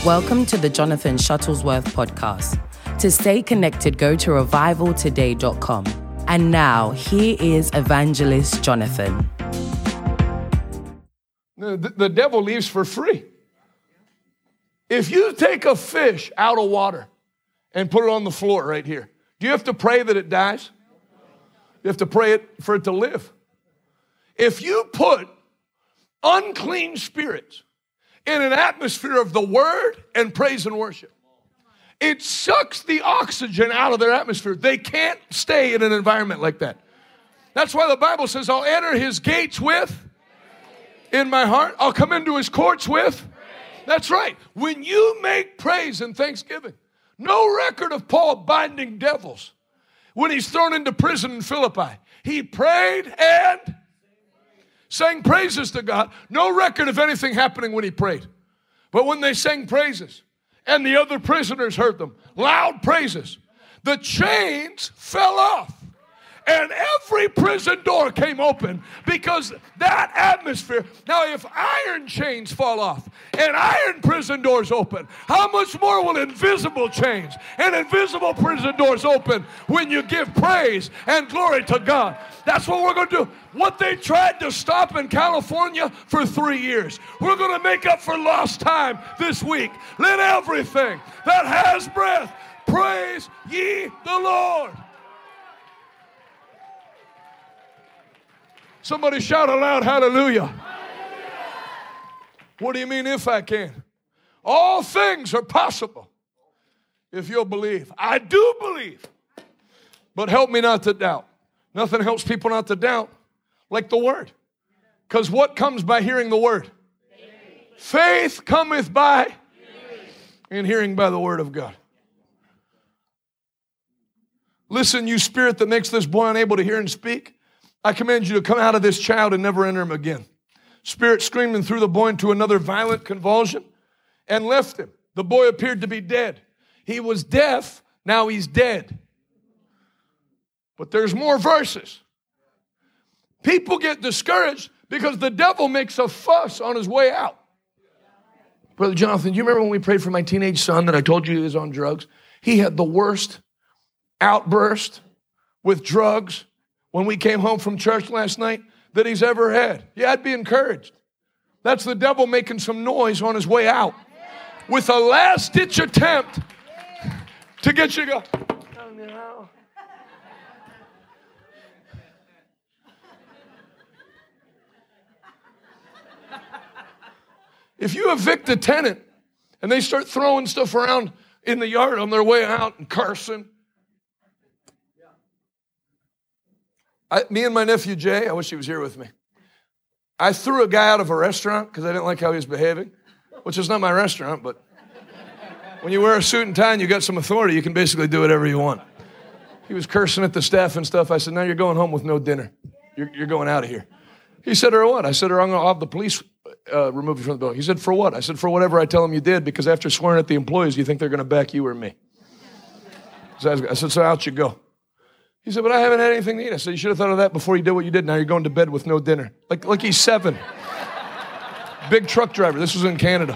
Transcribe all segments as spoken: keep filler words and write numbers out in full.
Welcome to the Jonathan Shuttlesworth podcast. To stay connected, go to revival today dot com. And now, here is Evangelist Jonathan. The, the devil leaves for free. If you take a fish out of water and put it on the floor right here, do you have to pray that it dies? You have to pray it for it to live. If you put unclean spirits in an atmosphere of the word and praise and worship, it sucks the oxygen out of their atmosphere. They can't stay in an environment like that. That's why the Bible says, I'll enter his gates with, in my heart. I'll come into his courts with. That's right. When you make praise and thanksgiving, no record of Paul binding devils. When he's thrown into prison in Philippi, he prayed and sang praises to God. No record of anything happening when he prayed. But when they sang praises and the other prisoners heard them, loud praises, the chains fell off. And every prison door came open because that atmosphere. Now, if iron chains fall off and iron prison doors open, how much more will invisible chains and invisible prison doors open when you give praise and glory to God? That's what we're going to do. What they tried to stop in California for three years, we're going to make up for lost time this week. Let everything that has breath praise ye the Lord. Somebody shout aloud, hallelujah. Hallelujah. What do you mean if I can? All things are possible if you'll believe. I do believe, but help me not to doubt. Nothing helps people not to doubt like the word. Because what comes by hearing the word? Faith, Faith cometh by hearing. And hearing by the word of God. Listen, you spirit that makes this boy unable to hear and speak, I command you to come out of this child and never enter him again. Spirit screamed and threw the boy into another violent convulsion and left him. The boy appeared to be dead. He was deaf, now he's dead. But there's more verses. People get discouraged because the devil makes a fuss on his way out. Brother Jonathan, do you remember when we prayed for my teenage son that I told you he was on drugs? He had the worst outburst with drugs when we came home from church last night that he's ever had. Yeah, I'd be encouraged. That's the devil making some noise on his way out with a last-ditch attempt to get you to go, oh, no. If you evict a tenant and they start throwing stuff around in the yard on their way out and cursing, I, me and my nephew Jay, I wish he was here with me. I threw a guy out of a restaurant because I didn't like how he was behaving, which is not my restaurant, but when you wear a suit and tie and you got some authority, you can basically do whatever you want. He was cursing at the staff and stuff. I said, now you're going home with no dinner. You're, you're going out of here. He said, or what? I said, or I'm going to have the police uh, remove you from the building. He said, for what? I said, for whatever I tell them you did, because after swearing at the employees, you think they're going to back you or me. So I said, so out you go. He said, but I haven't had anything to eat. I said, you should have thought of that before you did what you did. Now you're going to bed with no dinner. Like, like he's seven. Big truck driver. This was in Canada.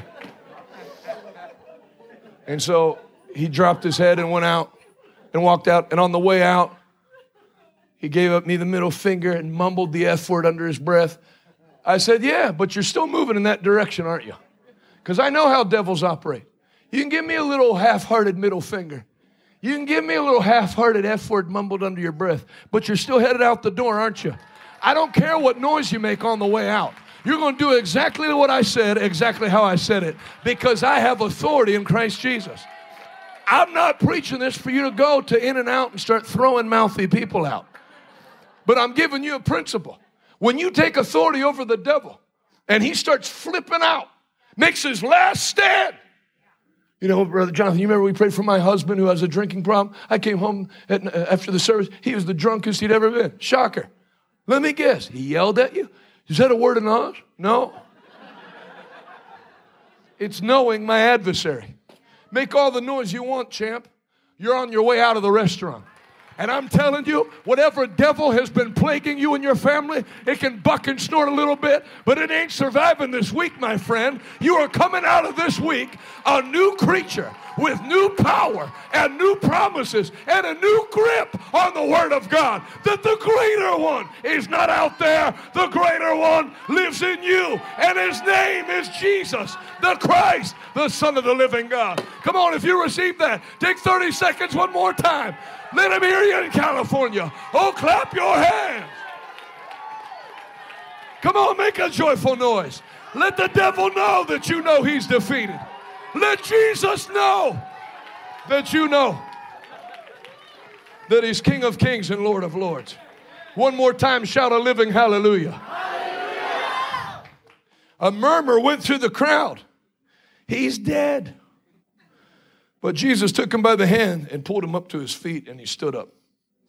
And so he dropped his head and went out and walked out. And on the way out, he gave up me the middle finger and mumbled the F word under his breath. I said, yeah, but you're still moving in that direction, aren't you? Because I know how devils operate. You can give me a little half-hearted middle finger. You can give me a little half-hearted F word mumbled under your breath, but you're still headed out the door, aren't you? I don't care what noise you make on the way out. You're going to do exactly what I said, exactly how I said it, because I have authority in Christ Jesus. I'm not preaching this for you to go to In-N-Out and start throwing mouthy people out. But I'm giving you a principle. When you take authority over the devil and he starts flipping out, makes his last stand. You know, Brother Jonathan, you remember we prayed for my husband who has a drinking problem? I came home at, after the service. He was the drunkest he'd ever been. Shocker. Let me guess. He yelled at you? Is that a word of knowledge? No. It's knowing my adversary. Make all the noise you want, champ. You're on your way out of the restaurant. And I'm telling you, whatever devil has been plaguing you and your family, it can buck and snort a little bit, but it ain't surviving this week, my friend. You are coming out of this week a new creature with new power and new promises and a new grip on the Word of God. That the greater one is not out there. The greater one lives in you, and his name is Jesus, the Christ, the Son of the living God. Come on, if you receive that, take thirty seconds one more time. Let him hear you in California. Oh, clap your hands. Come on, make a joyful noise. Let the devil know that you know he's defeated. Let Jesus know that you know that he's King of kings and Lord of lords. One more time, shout a living hallelujah. Hallelujah. A murmur went through the crowd. He's dead. But Jesus took him by the hand and pulled him up to his feet, and he stood up.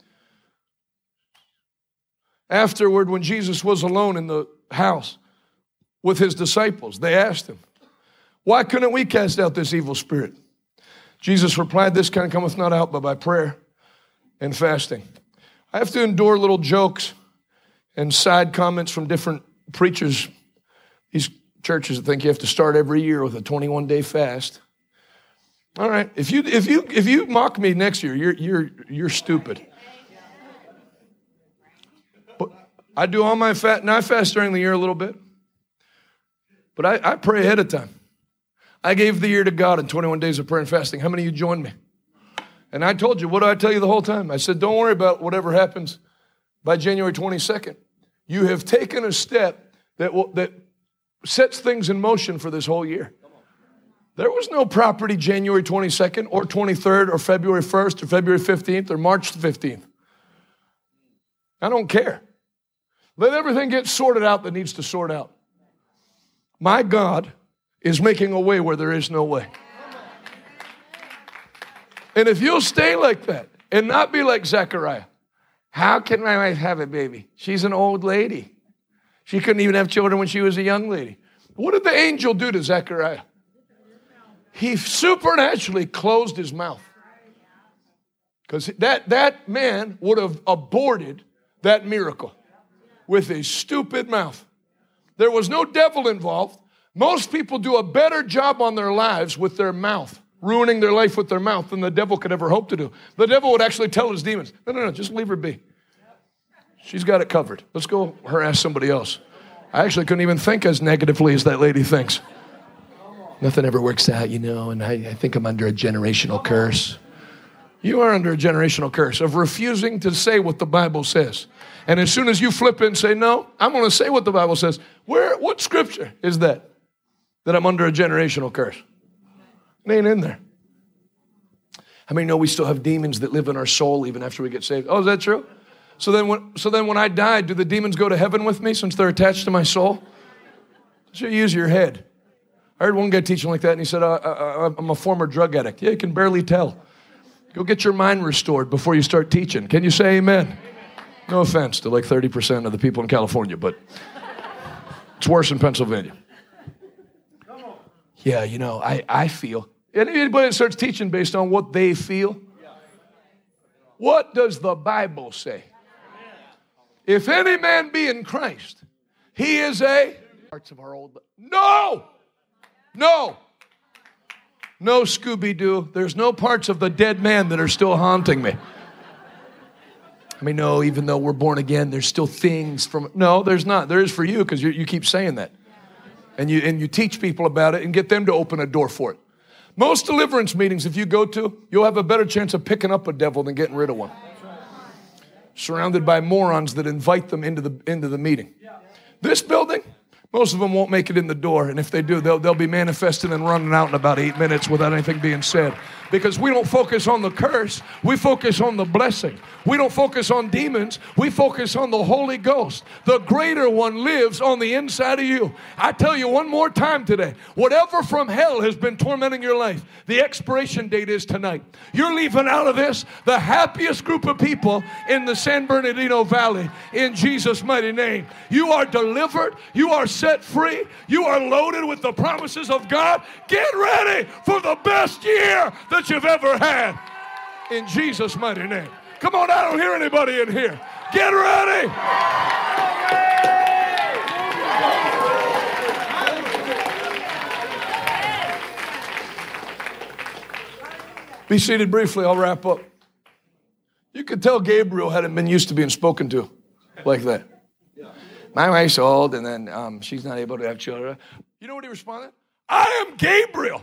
Afterward, when Jesus was alone in the house with his disciples, they asked him, why couldn't we cast out this evil spirit? Jesus replied, this kind cometh not out but by prayer and fasting. I have to endure little jokes and side comments from different preachers. These churches that think you have to start every year with a twenty-one day fast. All right, if you if you if you mock me next year, you're you're you're stupid. But I do all my fast, and I fast during the year a little bit. But I, I pray ahead of time. I gave the year to God in twenty-one days of prayer and fasting. How many of you joined me? And I told you, what do I tell you the whole time? I said, don't worry about whatever happens by January twenty-second. You have taken a step that will, that sets things in motion for this whole year. There was no property January twenty-second or twenty-third or February first or February fifteenth or March fifteenth. I don't care. Let everything get sorted out that needs to sort out. My God is making a way where there is no way. And if you'll stay like that and not be like Zechariah, how can my wife have a baby? She's an old lady. She couldn't even have children when she was a young lady. What did the angel do to Zechariah? He supernaturally closed his mouth. Because that, that man would have aborted that miracle with his stupid mouth. There was no devil involved. Most people do a better job on their lives with their mouth, ruining their life with their mouth, than the devil could ever hope to do. The devil would actually tell his demons, no, no, no, just leave her be. She's got it covered. Let's go harass somebody else. I actually couldn't even think as negatively as that lady thinks. Nothing ever works out, you know, and I, I think I'm under a generational curse. You are under a generational curse of refusing to say what the Bible says. And as soon as you flip it and say, no, I'm going to say what the Bible says. Where? What scripture is that? That I'm under a generational curse? It ain't in there. How many know we still have demons that live in our soul even after we get saved? Oh, is that true? So then when, so then when I die, do the demons go to heaven with me since they're attached to my soul? So you use your head. I heard one guy teaching like that, and he said, uh, uh, I'm a former drug addict. Yeah, you can barely tell. Go get your mind restored before you start teaching. Can you say amen? Amen. No offense to like thirty percent of the people in California, but it's worse in Pennsylvania. Yeah, you know, I, I feel. Anybody that starts teaching based on what they feel? What does the Bible say? If any man be in Christ, he is a... Parts of our old... No! No! No, Scooby-Doo. There's no parts of the dead man that are still haunting me. I mean, no, even though we're born again, there's still things from... No, there's not. There is for you because you, you keep saying that. And you, and you teach people about it and get them to open a door for it. Most deliverance meetings, if you go to, you'll have a better chance of picking up a devil than getting rid of one. Surrounded by morons that invite them into the, into the meeting. This building... Most of them won't make it in the door, and if they do, they'll, they'll be manifesting and running out in about eight minutes without anything being said. Because we don't focus on the curse, we focus on the blessing. We don't focus on demons, we focus on the Holy Ghost. The greater one lives on the inside of you. I tell you one more time today, whatever from hell has been tormenting your life, the expiration date is tonight. You're leaving out of this the happiest group of people in the San Bernardino Valley in Jesus' mighty name. You are delivered, you are set free, you are loaded with the promises of God. Get ready for the best year that you've ever had in Jesus' mighty name. Come on, I don't hear anybody in here. Get ready. Be seated briefly, I'll wrap up. You could tell Gabriel hadn't been used to being spoken to like that. My wife's old, and then um, she's not able to have children. You know what he responded? I am Gabriel.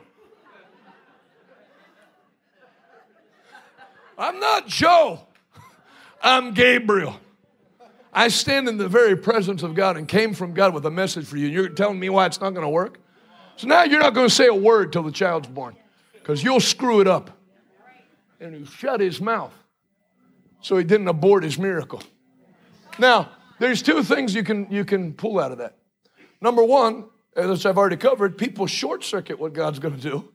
I'm not Joe. I'm Gabriel. I stand in the very presence of God and came from God with a message for you. You're telling me why it's not going to work? So now you're not going to say a word till the child's born, because you'll screw it up. And he shut his mouth so he didn't abort his miracle. Now, there's two things you can, you can pull out of that. Number one, as I've already covered, people short circuit what God's going to do.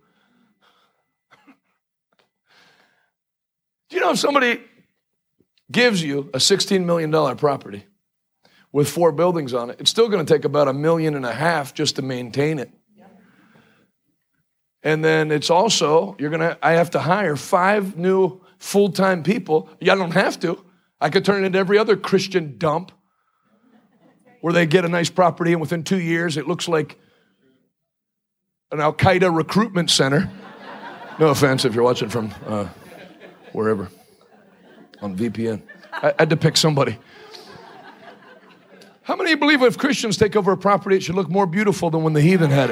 Do you know if somebody gives you a sixteen million dollars property with four buildings on it, it's still going to take about a million and a half just to maintain it. And then it's also, you're going to, I have to hire five new full-time people. Yeah, I don't have to. I could turn it into every other Christian dump where they get a nice property and within two years it looks like an Al-Qaeda recruitment center. No offense if you're watching from uh, wherever on V P N. I, I had to pick somebody. How many of you believe if Christians take over a property, it should look more beautiful than when the heathen had it?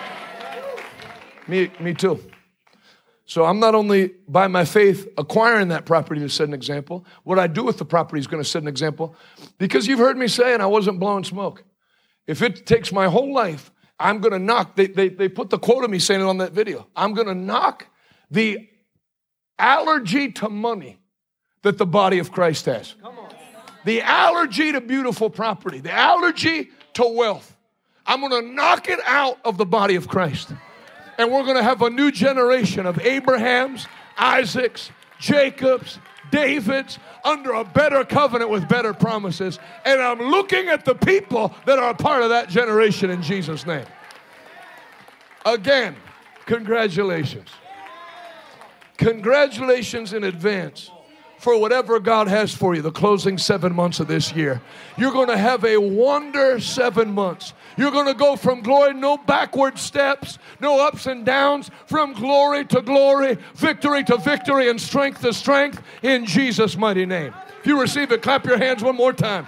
Me, me too. So I'm not only by my faith acquiring that property to set an example, what I do with the property is going to set an example, because you've heard me say, and I wasn't blowing smoke, if it takes my whole life, I'm going to knock, they, they, they put the quote of me saying it on that video, I'm going to knock the allergy to money that the body of Christ has. Come on. The allergy to beautiful property, the allergy to wealth. I'm going to knock it out of the body of Christ. And we're going to have a new generation of Abrahams, Isaacs, Jacobs, Davids under a better covenant with better promises. And I'm looking at the people that are a part of that generation in Jesus' name. Again, congratulations. Congratulations in advance for whatever God has for you, the closing seven months of this year. You're going to have a wonder seven months. You're going to go from glory, no backward steps, no ups and downs, from glory to glory, victory to victory, and strength to strength in Jesus' mighty name. If you receive it, clap your hands one more time.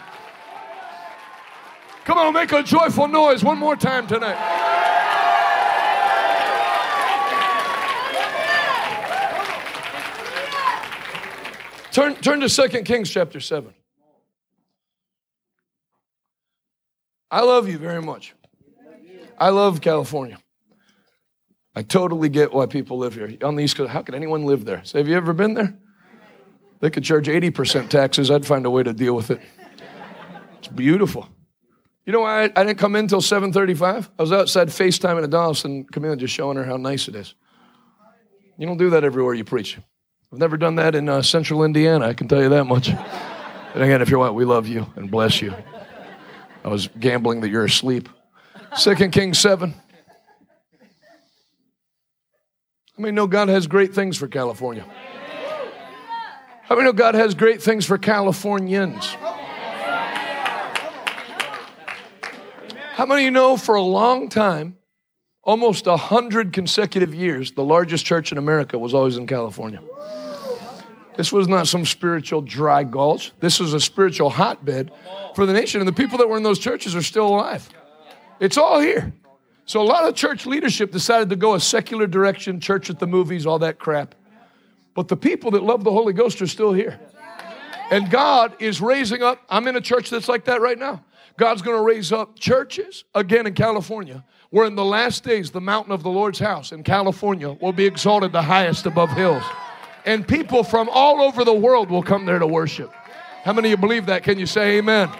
Come on, make a joyful noise one more time tonight. Turn, turn to Second Kings chapter seven. I love you very much. I love California. I totally get why people live here. On the East Coast, how could anyone live there? So have you ever been there? They could charge eighty percent taxes. I'd find a way to deal with it. It's beautiful. You know why I, I didn't come in until seven thirty-five? I was outside FaceTiming a Dallas and Camille just showing her how nice it is. You don't do that everywhere you preach. I've never done that in uh, central Indiana, I can tell you that much. And again, if you're white, we love you and bless you. I was gambling that you're asleep. Second Kings seven. How many know God has great things for California? How many know God has great things for Californians? How many of you know for a long time, almost a hundred consecutive years, the largest church in America was always in California? This was not some spiritual dry gulch. This was a spiritual hotbed for the nation. And the people that were in those churches are still alive. It's all here. So a lot of church leadership decided to go a secular direction, church at the movies, all that crap. But the people that love the Holy Ghost are still here. And God is raising up. I'm in a church that's like that right now. God's going to raise up churches again in California, where in the last days, the mountain of the Lord's house in California will be exalted the highest above hills. And people from all over the world will come there to worship. How many of you believe that? Can you say amen?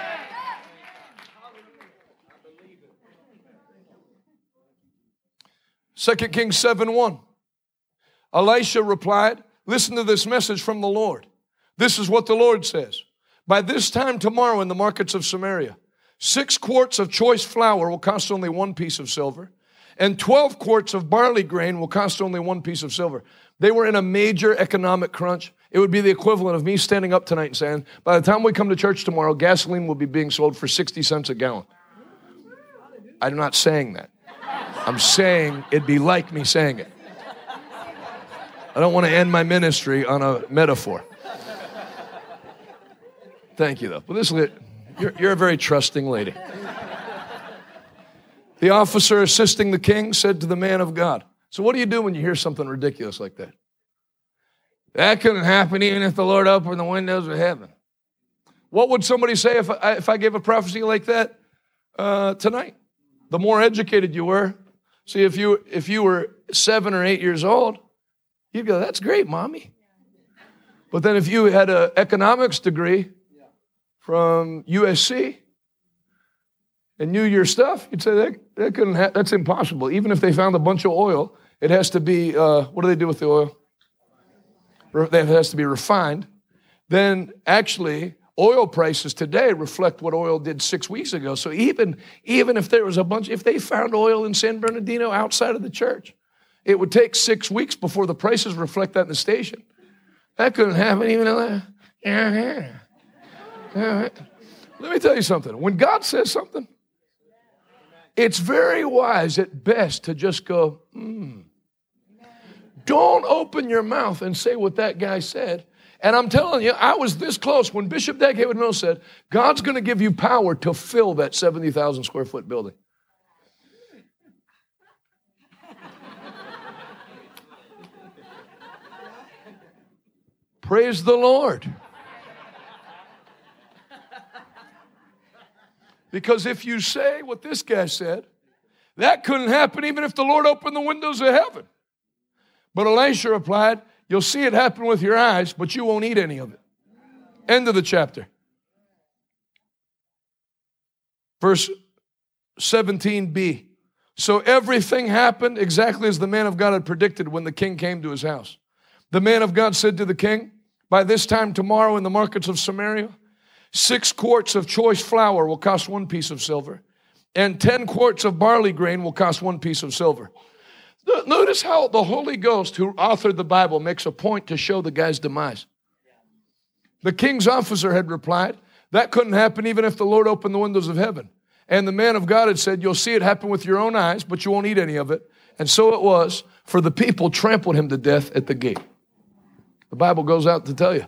Second Kings seven one. Elisha replied, listen to this message from the Lord. This is what the Lord says. By this time tomorrow in the markets of Samaria, six quarts of choice flour will cost only one piece of silver, and twelve quarts of barley grain will cost only one piece of silver. They were in a major economic crunch. It would be the equivalent of me standing up tonight and saying, by the time we come to church tomorrow, gasoline will be being sold for sixty cents a gallon. I'm not saying that. I'm saying it'd be like me saying it. I don't want to end my ministry on a metaphor. Thank you, though. But this, you're, you're a very trusting lady. The officer assisting the king said to the man of God. So what do you do when you hear something ridiculous like that? That couldn't happen even if the Lord opened the windows of heaven. What would somebody say if I, if I gave a prophecy like that uh, tonight? The more educated you were. See, if you if you were seven or eight years old, you'd go, that's great, Mommy. But then if you had an economics degree from U S C and knew your stuff, you'd say that, that couldn't ha- that's impossible. Even if they found a bunch of oil, it has to be, uh, what do they do with the oil? It has to be refined. Then actually, oil prices today reflect what oil did six weeks ago. So even, even if there was a bunch, if they found oil in San Bernardino outside of the church, it would take six weeks before the prices reflect that in the station. That couldn't happen even in that. Let me tell you something. When God says something, it's very wise at best to just go, hmm. Don't open your mouth and say what that guy said. And I'm telling you, I was this close when Bishop Dag Heward-Mills said, God's going to give you power to fill that seventy thousand square foot building. Praise the Lord. Because if you say what this guy said, that couldn't happen even if the Lord opened the windows of heaven. But Elisha replied, you'll see it happen with your eyes, but you won't eat any of it. End of the chapter. Verse seventeen b. So everything happened exactly as the man of God had predicted when the king came to his house. The man of God said to the king, by this time tomorrow in the markets of Samaria, six quarts of choice flour will cost one piece of silver, and ten quarts of barley grain will cost one piece of silver. Notice how the Holy Ghost, who authored the Bible, makes a point to show the guy's demise. The king's officer had replied, that couldn't happen even if the Lord opened the windows of heaven. And the man of God had said, you'll see it happen with your own eyes, but you won't eat any of it. And so it was, for the people trampled him to death at the gate. The Bible goes out to tell you.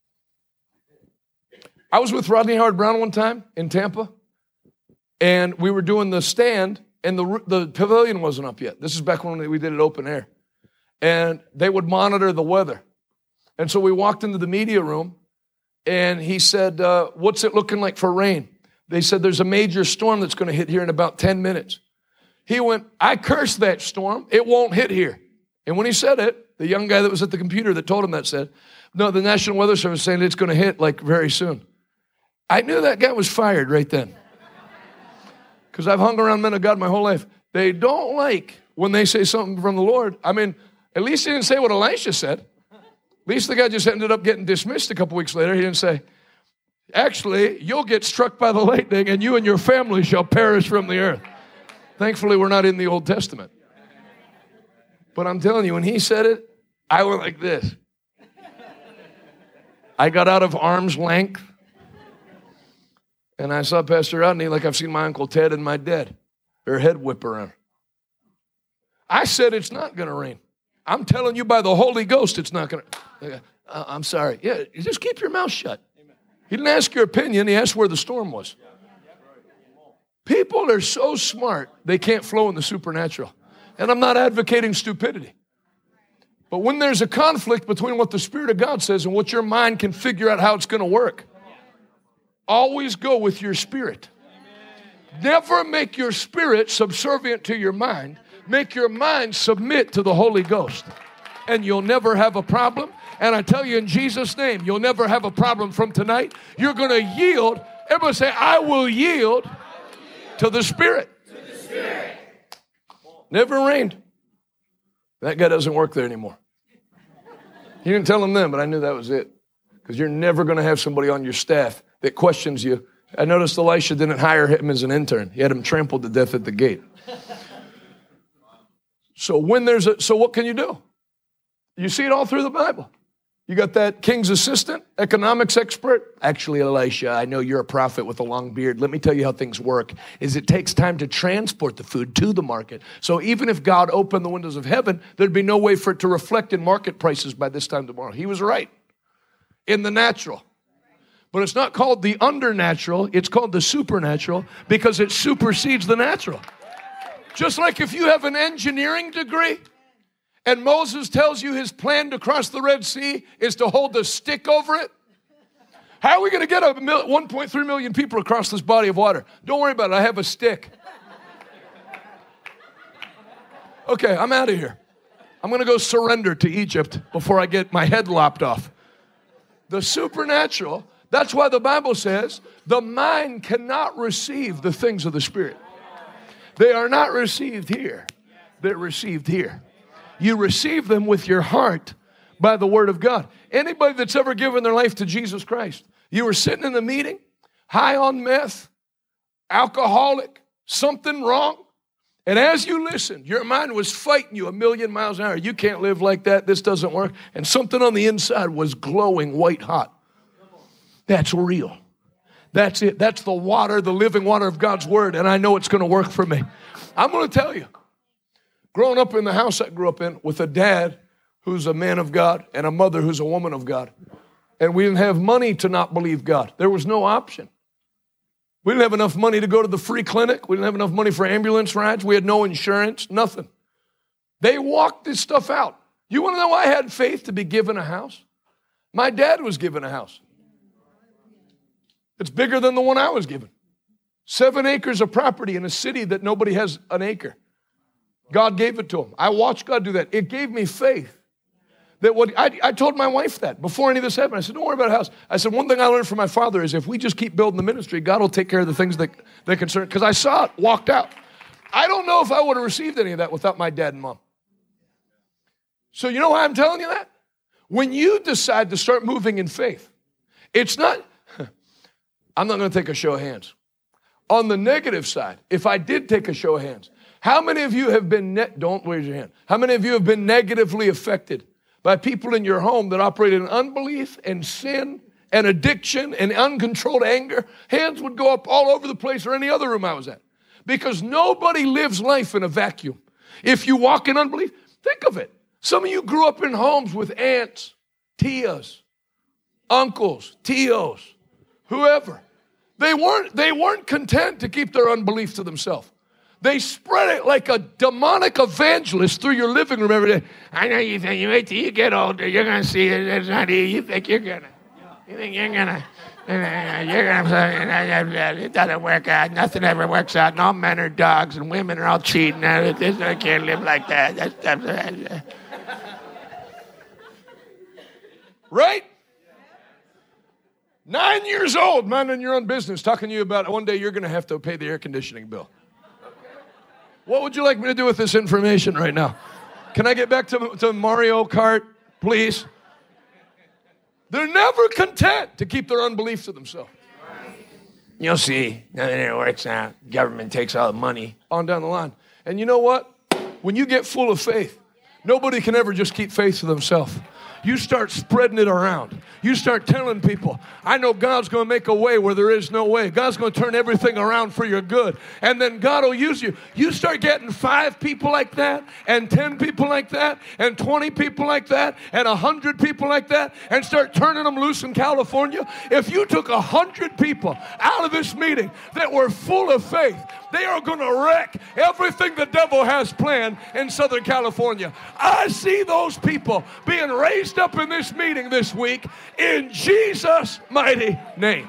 I was with Rodney Howard-Brown one time in Tampa, and we were doing the stand, and the, the pavilion wasn't up yet. This is back when we did it open air. And they would monitor the weather. And so we walked into the media room, and he said, uh, what's it looking like for rain? They said, there's a major storm that's going to hit here in about ten minutes. He went, I cursed that storm. It won't hit here. And when he said it, the young guy that was at the computer that told him that said, no, the National Weather Service is saying it's going to hit like very soon. I knew that guy was fired right then. Because I've hung around men of God my whole life. They don't like when they say something from the Lord. I mean, at least he didn't say what Elisha said. At least the guy just ended up getting dismissed a couple weeks later. He didn't say, actually, you'll get struck by the lightning and you and your family shall perish from the earth. Thankfully, we're not in the Old Testament. But I'm telling you, when he said it, I went like this. I got out of arm's length. And I saw Pastor Rodney like I've seen my Uncle Ted and my dad. Their head whip around. I said it's not going to rain. I'm telling you by the Holy Ghost it's not going to. Uh, I'm sorry. Yeah, you just keep your mouth shut. He didn't ask your opinion. He asked where the storm was. People are so smart, they can't flow in the supernatural. And I'm not advocating stupidity. But when there's a conflict between what the Spirit of God says and what your mind can figure out how it's going to work, always go with your spirit. Never make your spirit subservient to your mind. Make your mind submit to the Holy Ghost. And you'll never have a problem. And I tell you in Jesus' name, you'll never have a problem from tonight. You're going to yield. Everybody say, I will yield to the Spirit. Never rained. That guy doesn't work there anymore. He didn't tell him then, but I knew that was it. Because you're never going to have somebody on your staff that questions you. I noticed Elisha didn't hire him as an intern. He had him trampled to death at the gate. So when there's a, so what can you do? You see it all through the Bible. You got that king's assistant, economics expert? Actually, Elisha, I know you're a prophet with a long beard. Let me tell you how things work. Is it takes time to transport the food to the market. So even if God opened the windows of heaven, there'd be no way for it to reflect in market prices by this time tomorrow. He was right in the natural. But it's not called the undernatural. It's called the supernatural because it supersedes the natural. Just like if you have an engineering degree, and Moses tells you his plan to cross the Red Sea is to hold the stick over it. How are we going to get a one point three million people across this body of water? Don't worry about it. I have a stick. Okay, I'm out of here. I'm going to go surrender to Egypt before I get my head lopped off. The supernatural, that's why the Bible says the mind cannot receive the things of the Spirit. They are not received here. They're received here. You receive them with your heart by the word of God. Anybody that's ever given their life to Jesus Christ, you were sitting in a meeting, high on meth, alcoholic, something wrong. And as you listened, your mind was fighting you a million miles an hour. You can't live like that. This doesn't work. And something on the inside was glowing white hot. That's real. That's it. That's the water, the living water of God's word. And I know it's going to work for me. I'm going to tell you. Growing up in the house I grew up in with a dad who's a man of God and a mother who's a woman of God. And we didn't have money to not believe God. There was no option. We didn't have enough money to go to the free clinic. We didn't have enough money for ambulance rides. We had no insurance, nothing. They walked this stuff out. You want to know why I had faith to be given a house? My dad was given a house. It's bigger than the one I was given. Seven acres of property in a city that nobody has an acre. God gave it to him. I watched God do that. It gave me faith. That what I, I told my wife that before any of this happened. I said, don't worry about a house. I said, one thing I learned from my father is if we just keep building the ministry, God will take care of the things that, that concern. Because I saw it, walked out. I don't know if I would have received any of that without my dad and mom. So you know why I'm telling you that? When you decide to start moving in faith, it's not, I'm not going to take a show of hands. On the negative side, if I did take a show of hands, how many of you have been, ne- don't raise your hand. How many of you have been negatively affected by people in your home that operate in unbelief and sin and addiction and uncontrolled anger? Hands would go up all over the place or any other room I was at. Because nobody lives life in a vacuum. If you walk in unbelief, think of it. Some of you grew up in homes with aunts, tias, uncles, tios, whoever. They weren't, they weren't content to keep their unbelief to themselves. They spread it like a demonic evangelist through your living room every day. I know you think, you wait till you get older, you're going to see it. It's not you. You think you're going to, you think you're going to, you're going to, it doesn't work out. Nothing ever works out. And all men are dogs and women are all cheating. I can't live like that. That's, that's, right? Nine years old, minding your own business, talking to you about one day you're going to have to pay the air conditioning bill. What would you like me to do with this information right now? Can I get back to, to Mario Kart, please? They're never content to keep their unbelief to themselves. You'll see, nothing ever works out. Government takes all the money. On down the line. And you know what? When you get full of faith, nobody can ever just keep faith to themselves. You start spreading it around. You start telling people, I know God's going to make a way where there is no way. God's going to turn everything around for your good. And then God will use you. You start getting five people like that, and ten people like that, and twenty people like that, and one hundred people like that, and start turning them loose in California. If you took one hundred people out of this meeting that were full of faith, they are going to wreck everything the devil has planned in Southern California. I see those people being raised up in this meeting this week in Jesus' mighty name.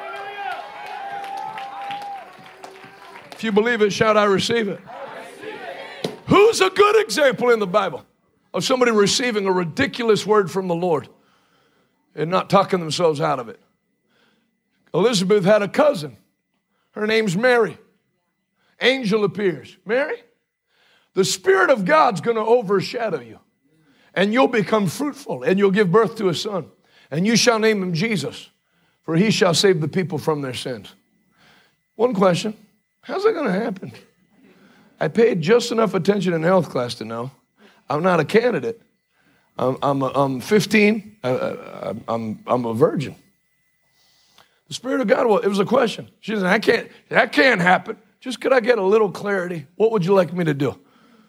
If you believe it, shout, I receive it. I receive it. Who's a good example in the Bible of somebody receiving a ridiculous word from the Lord and not talking themselves out of it? Elizabeth had a cousin. Her name's Mary. Angel appears. Mary, the Spirit of God's going to overshadow you. And you'll become fruitful, and you'll give birth to a son. And you shall name him Jesus, for he shall save the people from their sins. One question, how's that going to happen? I paid just enough attention in health class to know I'm not a candidate. I'm, I'm, a, I'm fifteen. Uh, I'm, I'm a virgin. The Spirit of God, well, it was a question. She said, I can't, that can't happen. Just could I get a little clarity? What would you like me to do?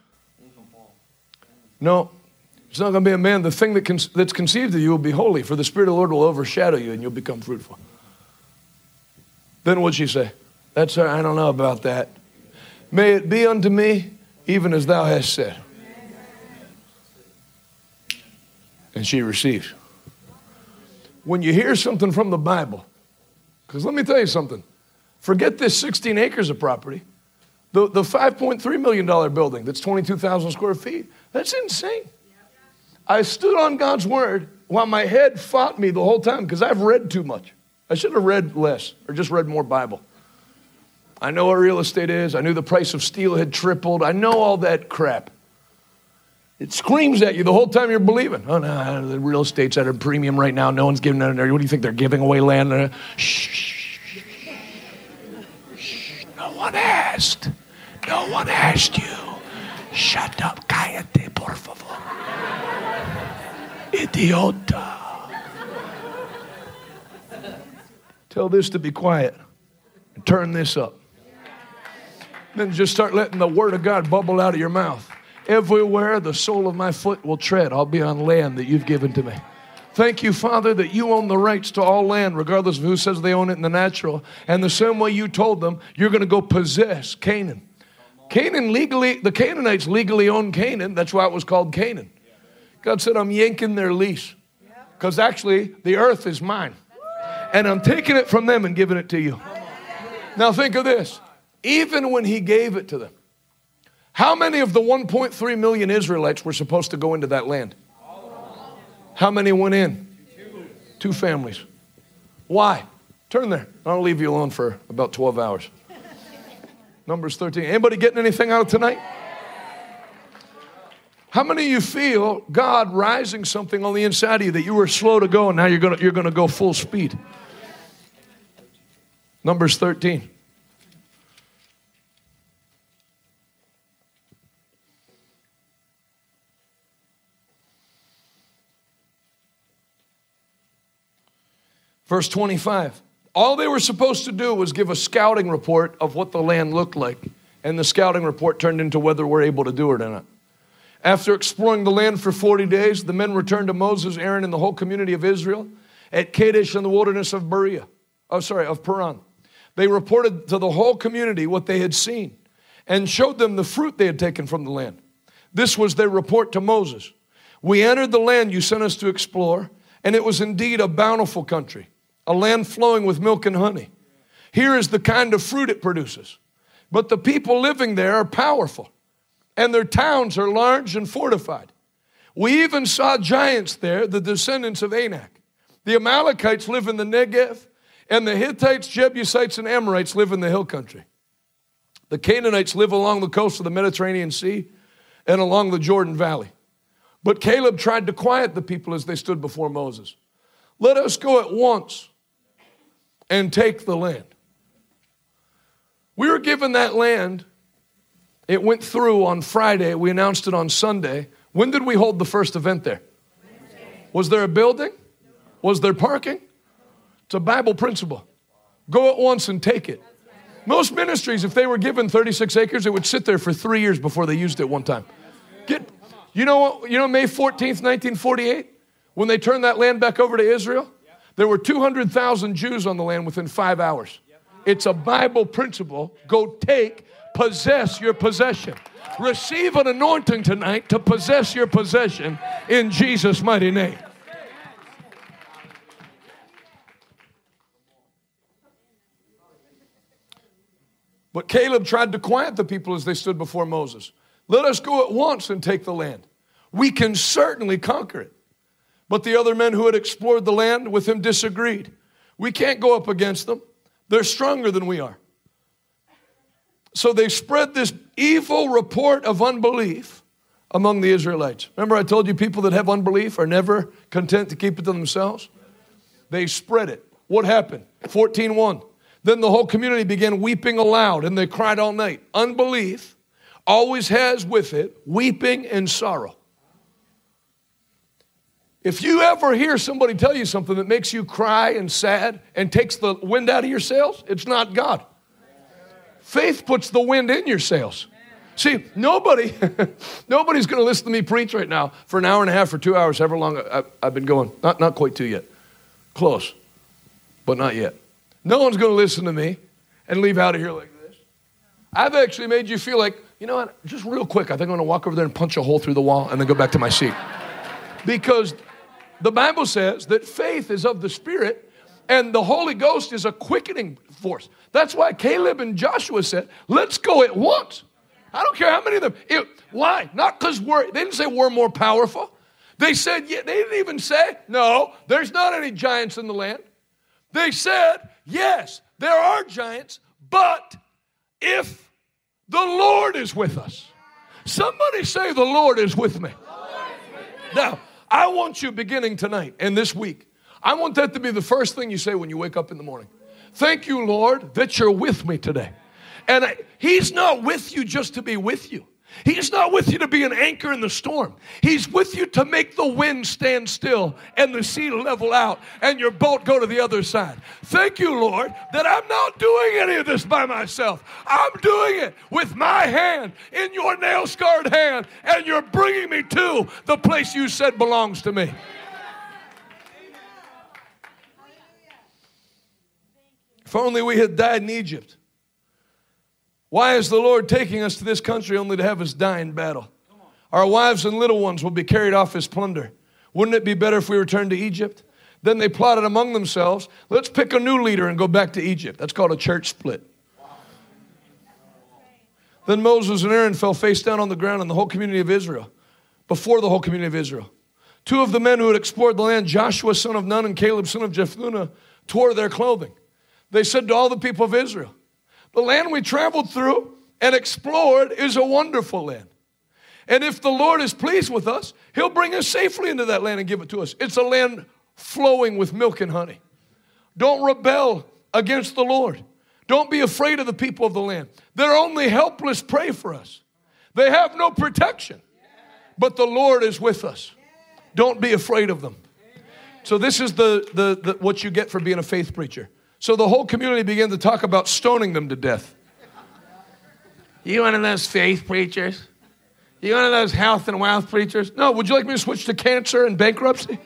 No, it's not going to be a man. The thing that con- that's conceived of you will be holy, for the Spirit of the Lord will overshadow you and you'll become fruitful. Then what'd she say? That's her. I don't know about that. May it be unto me even as thou hast said. And she received. When you hear something from the Bible, because let me tell you something. Forget this sixteen acres of property. The, the five point three million dollars building that's twenty-two thousand square feet, that's insane. I stood on God's word while my head fought me the whole time because I've read too much. I should have read less or just read more Bible. I know what real estate is. I knew the price of steel had tripled. I know all that crap. It screams at you the whole time you're believing. Oh, no, the real estate's at a premium right now. No one's giving it. What do you think? They're giving away land? Shh. Shh. No one asked. No one asked you. Shut up. Cállate, por favor. Idiota. Tell this to be quiet. And turn this up. Then just start letting the word of God bubble out of your mouth. Everywhere the sole of my foot will tread, I'll be on land that you've given to me. Thank you, Father, that you own the rights to all land, regardless of who says they own it in the natural. And the same way you told them, you're going to go possess Canaan. Canaan legally, the Canaanites legally owned Canaan. That's why it was called Canaan. God said, I'm yanking their lease. Because actually, the earth is mine. And I'm taking it from them and giving it to you. Now think of this. Even when he gave it to them, how many of the one point three million Israelites were supposed to go into that land? How many went in? Two families. Why? Turn there. I'll leave you alone for about twelve hours. Numbers thirteen. Anybody getting anything out of tonight? How many of you feel God rising something on the inside of you that you were slow to go and now you're going to, you're going to go full speed? Numbers thirteen. Verse twenty-five. All they were supposed to do was give a scouting report of what the land looked like. And the scouting report turned into whether we're able to do it or not. After exploring the land for forty days, the men returned to Moses, Aaron, and the whole community of Israel at Kadesh in the wilderness of Berea. Oh, sorry, of Paran. They reported to the whole community what they had seen and showed them the fruit they had taken from the land. This was their report to Moses. We entered the land you sent us to explore, and it was indeed a bountiful country, a land flowing with milk and honey. Here is the kind of fruit it produces. But the people living there are powerful, and their towns are large and fortified. We even saw giants there, the descendants of Anak. The Amalekites live in the Negev, and the Hittites, Jebusites, and Amorites live in the hill country. The Canaanites live along the coast of the Mediterranean Sea and along the Jordan Valley. But Caleb tried to quiet the people as they stood before Moses. Let us go at once and take the land. We were given that land. It went through on Friday. We announced it on Sunday. When did we hold the first event there? Was there a building? Was there parking? It's a Bible principle. Go at once and take it. Most ministries, if they were given thirty-six acres, it would sit there for three years before they used it one time. Get, you know what? You know May fourteenth, nineteen forty-eight, when they turned that land back over to Israel, there were two hundred thousand Jews on the land within five hours. It's a Bible principle. Go take, possess your possession. Receive an anointing tonight to possess your possession in Jesus' mighty name. But Caleb tried to quiet the people as they stood before Moses. Let us go at once and take the land. We can certainly conquer it. But the other men who had explored the land with him disagreed. We can't go up against them. They're stronger than we are. So they spread this evil report of unbelief among the Israelites. Remember I told you people that have unbelief are never content to keep it to themselves? They spread it. What happened? fourteen one. Then the whole community began weeping aloud, and they cried all night. Unbelief always has with it weeping and sorrow. If you ever hear somebody tell you something that makes you cry and sad and takes the wind out of your sails, it's not God. Faith puts the wind in your sails. See, nobody, nobody's going to listen to me preach right now for an hour and a half or two hours, however long I, I've been going. Not, not quite two yet. Close, but not yet. No one's going to listen to me and leave out of here like this. I've actually made you feel like, you know what, just real quick, I think I'm going to walk over there and punch a hole through the wall and then go back to my seat. Because the Bible says that faith is of the Spirit and the Holy Ghost is a quickening force. That's why Caleb and Joshua said, let's go at once. I don't care how many of them. It, why? Not because we're, they didn't say we're more powerful. They said, yeah, they didn't even say, no, there's not any giants in the land. They said, yes, there are giants, but if the Lord is with us. Somebody say the Lord is with me. Now, I want you beginning tonight and this week, I want that to be the first thing you say when you wake up in the morning. Thank you, Lord, that you're with me today. And I, he's not with you just to be with you. He's not with you to be an anchor in the storm. He's with you to make the wind stand still and the sea level out and your boat go to the other side. Thank you, Lord, that I'm not doing any of this by myself. I'm doing it with my hand in your nail-scarred hand, and you're bringing me to the place you said belongs to me. If only we had died in Egypt. Why is the Lord taking us to this country only to have us die in battle? Our wives and little ones will be carried off as plunder. Wouldn't it be better if we returned to Egypt? Then they plotted among themselves, let's pick a new leader and go back to Egypt. That's called a church split. Then Moses and Aaron fell face down on the ground in the whole community of Israel, before the whole community of Israel. Two of the men who had explored the land, Joshua son of Nun and Caleb son of Jephunneh, tore their clothing. They said to all the people of Israel, the land we traveled through and explored is a wonderful land. And if the Lord is pleased with us, he'll bring us safely into that land and give it to us. It's a land flowing with milk and honey. Don't rebel against the Lord. Don't be afraid of the people of the land. They're only helpless prey for us. They have no protection. But the Lord is with us. Don't be afraid of them. So this is the, the, the what you get for being a faith preacher. So the whole community began to talk about stoning them to death. You one of those faith preachers? You one of those health and wealth preachers? No, would you like me to switch to cancer and bankruptcy?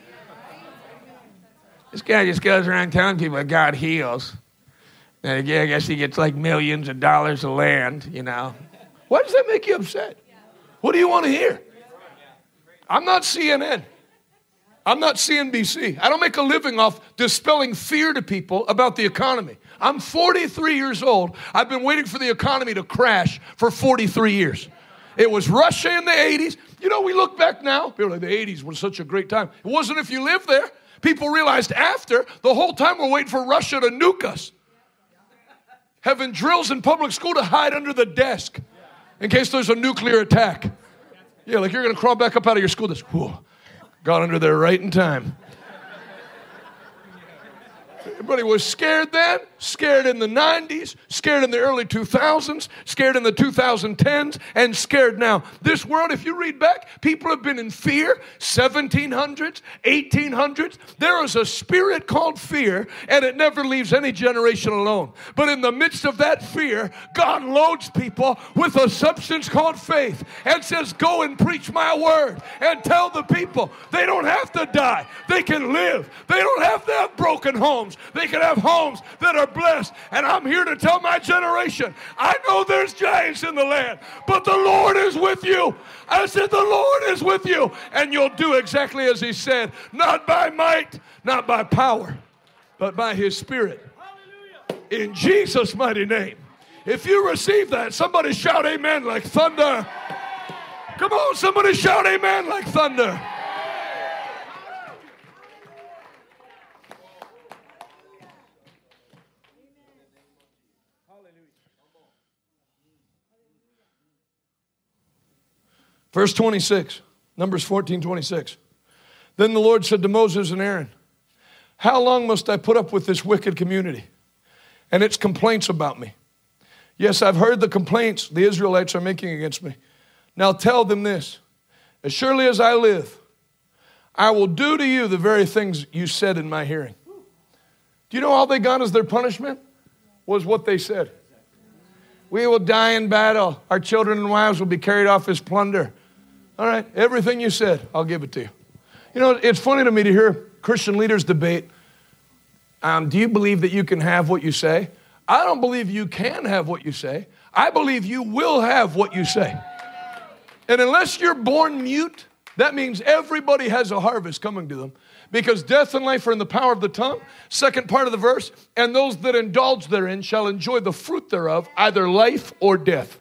This guy just goes around telling people that God heals. And I guess he gets like millions of dollars of land, you know. Why does that make you upset? What do you want to hear? I'm not C N N. I'm not C N B C. I don't make a living off dispelling fear to people about the economy. I'm forty-three years old. I've been waiting for the economy to crash for forty-three years. It was Russia in the eighties. You know, we look back now, people are like, the eighties was such a great time. It wasn't if you lived there. People realized after, the whole time we're waiting for Russia to nuke us. Having drills in public school to hide under the desk in case there's a nuclear attack. Yeah, like you're going to crawl back up out of your school desk. Whew. Got under there right in time. Everybody was scared then, scared in the nineties, scared in the early two thousands, scared in the two thousand tens, and scared now. This world, if you read back, people have been in fear, seventeen hundreds, eighteen hundreds. There is a spirit called fear, and it never leaves any generation alone. But in the midst of that fear, God loads people with a substance called faith and says, go and preach my word and tell the people they don't have to die. They can live. They don't have to have broken homes. They can have homes that are blessed. And I'm here to tell my generation, I know there's giants in the land, but the Lord is with you. I said, the Lord is with you. And you'll do exactly as he said, not by might, not by power, but by his Spirit. In Jesus' mighty name. If you receive that, somebody shout amen like thunder. Come on, somebody shout amen like thunder. Verse twenty-six, Numbers fourteen, twenty-six. Then the Lord said to Moses and Aaron, how long must I put up with this wicked community and its complaints about me? Yes, I've heard the complaints the Israelites are making against me. Now tell them this, as surely as I live, I will do to you the very things you said in my hearing. Do you know all they got as their punishment? Was what they said. We will die in battle. Our children and wives will be carried off as plunder. All right, everything you said, I'll give it to you. You know, it's funny to me to hear Christian leaders debate, um, do you believe that you can have what you say? I don't believe you can have what you say. I believe you will have what you say. And unless you're born mute, that means everybody has a harvest coming to them. Because death and life are in the power of the tongue. Second part of the verse, and those that indulge therein shall enjoy the fruit thereof, either life or death.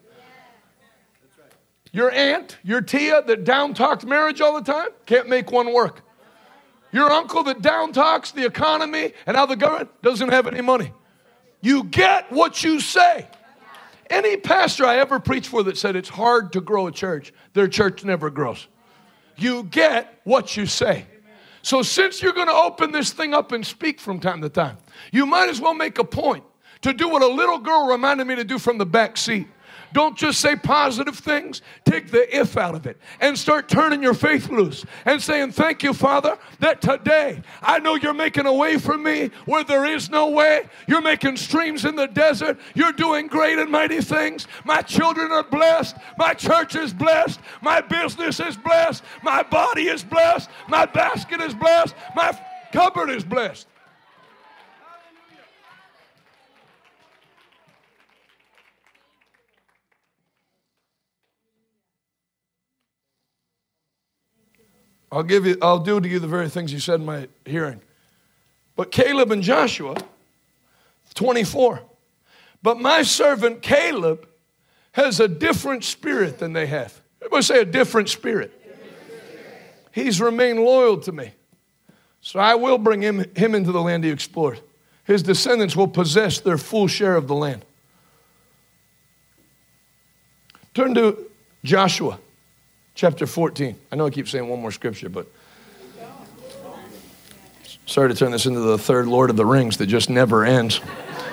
Your aunt, your tia that down-talks marriage all the time, can't make one work. Your uncle that down-talks the economy and how the government doesn't have any money. You get what you say. Any pastor I ever preached for that said it's hard to grow a church, their church never grows. You get what you say. So since you're going to open this thing up and speak from time to time, you might as well make a point to do what a little girl reminded me to do from the back seat. Don't just say positive things. Take the if out of it and start turning your faith loose and saying, thank you, Father, that today I know you're making a way for me where there is no way. You're making streams in the desert. You're doing great and mighty things. My children are blessed. My church is blessed. My business is blessed. My body is blessed. My basket is blessed. My cupboard is blessed. I'll give you, I'll do to you the very things you said in my hearing. But Caleb and Joshua, twenty-four. But my servant Caleb has a different spirit than they have. Everybody say a different spirit. He's remained loyal to me. So I will bring him, him into the land he explored. His descendants will possess their full share of the land. Turn to Joshua. Chapter fourteen. I know I keep saying one more scripture, but sorry to turn this into the third Lord of the Rings that just never ends.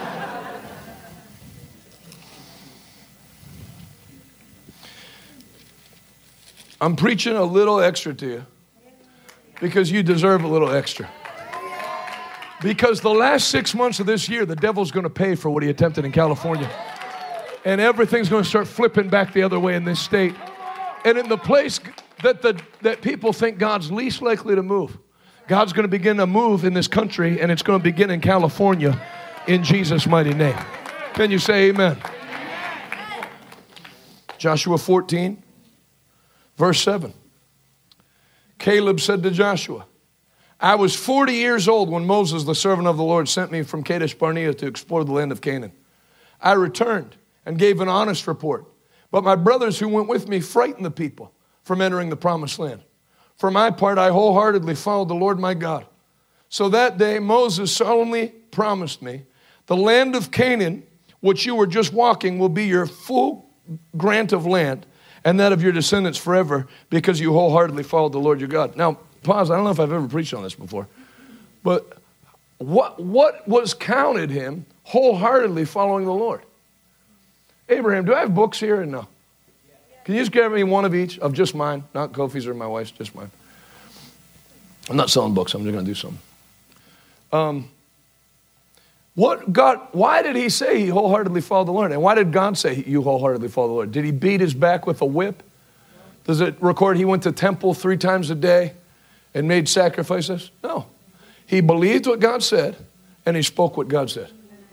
I'm preaching a little extra to you because you deserve a little extra. Because the last six months of this year, the devil's going to pay for what he attempted in California. And everything's going to start flipping back the other way in this state. And in the place that the that people think God's least likely to move, God's going to begin to move in this country, and it's going to begin in California in Jesus' mighty name. Can you say amen? Amen. Joshua fourteen, verse seven. Caleb said to Joshua, I was forty years old when Moses, the servant of the Lord, sent me from Kadesh Barnea to explore the land of Canaan. I returned and gave an honest report. But my brothers who went with me frightened the people from entering the promised land. For my part, I wholeheartedly followed the Lord my God. So that day Moses solemnly promised me, the land of Canaan, which you were just walking, will be your full grant of land and that of your descendants forever, because you wholeheartedly followed the Lord your God. Now, pause. I don't know if I've ever preached on this before. But what, what was counted him wholeheartedly following the Lord? Abraham, do I have books here or no? Can you just give me one of each of just mine? Not Kofi's or my wife's, just mine. I'm not selling books. I'm just going to do something. Um, what God, why did he say he wholeheartedly followed the Lord? And why did God say you wholeheartedly follow the Lord? Did he beat his back with a whip? Does it record he went to temple three times a day and made sacrifices? No. He believed what God said and he spoke what God said.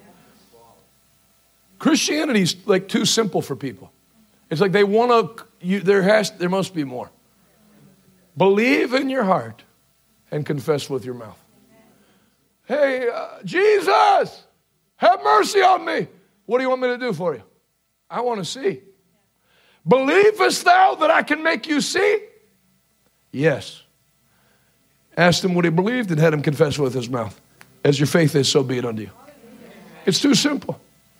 Christianity's like too simple for people. It's like they want to, you, there has, there must be more. Believe in your heart and confess with your mouth. Hey, uh, Jesus, have mercy on me. What do you want me to do for you? I want to see. Believest thou that I can make you see? Yes. Asked him what he believed and had him confess with his mouth. As your faith is, so be it unto you. It's too simple.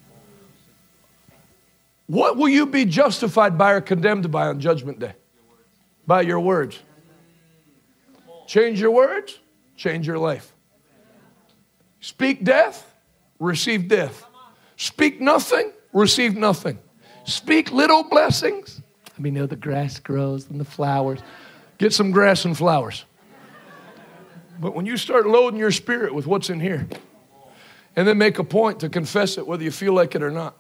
What will you be justified by or condemned by on Judgment Day? By your words. Change your words, change your life. Speak death, receive death. Speak nothing, receive nothing. Speak little blessings. I mean, you know, the grass grows and the flowers. Get some grass and flowers. But when you start loading your spirit with what's in here, and then make a point to confess it whether you feel like it or not,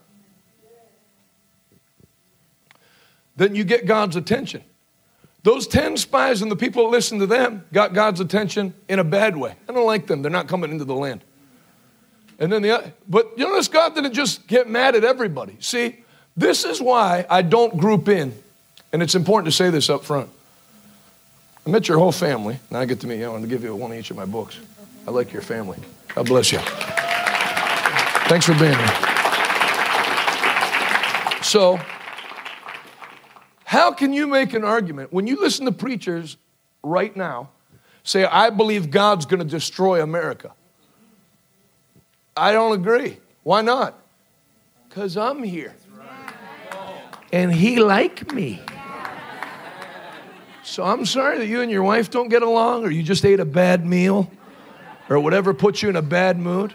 then you get God's attention. Those ten spies and the people that listened to them got God's attention in a bad way. I don't like them. They're not coming into the land. And then the but you notice God didn't just get mad at everybody. See, this is why I don't group in. And it's important to say this up front. I met your whole family. Now I get to meet you. I want to give you one of each of my books. I like your family. God bless you. Thanks for being here. So, how can you make an argument when you listen to preachers right now say, I believe God's going to destroy America? I don't agree. Why not? Because I'm here. And he like me. So I'm sorry that you and your wife don't get along, or you just ate a bad meal, or whatever puts you in a bad mood.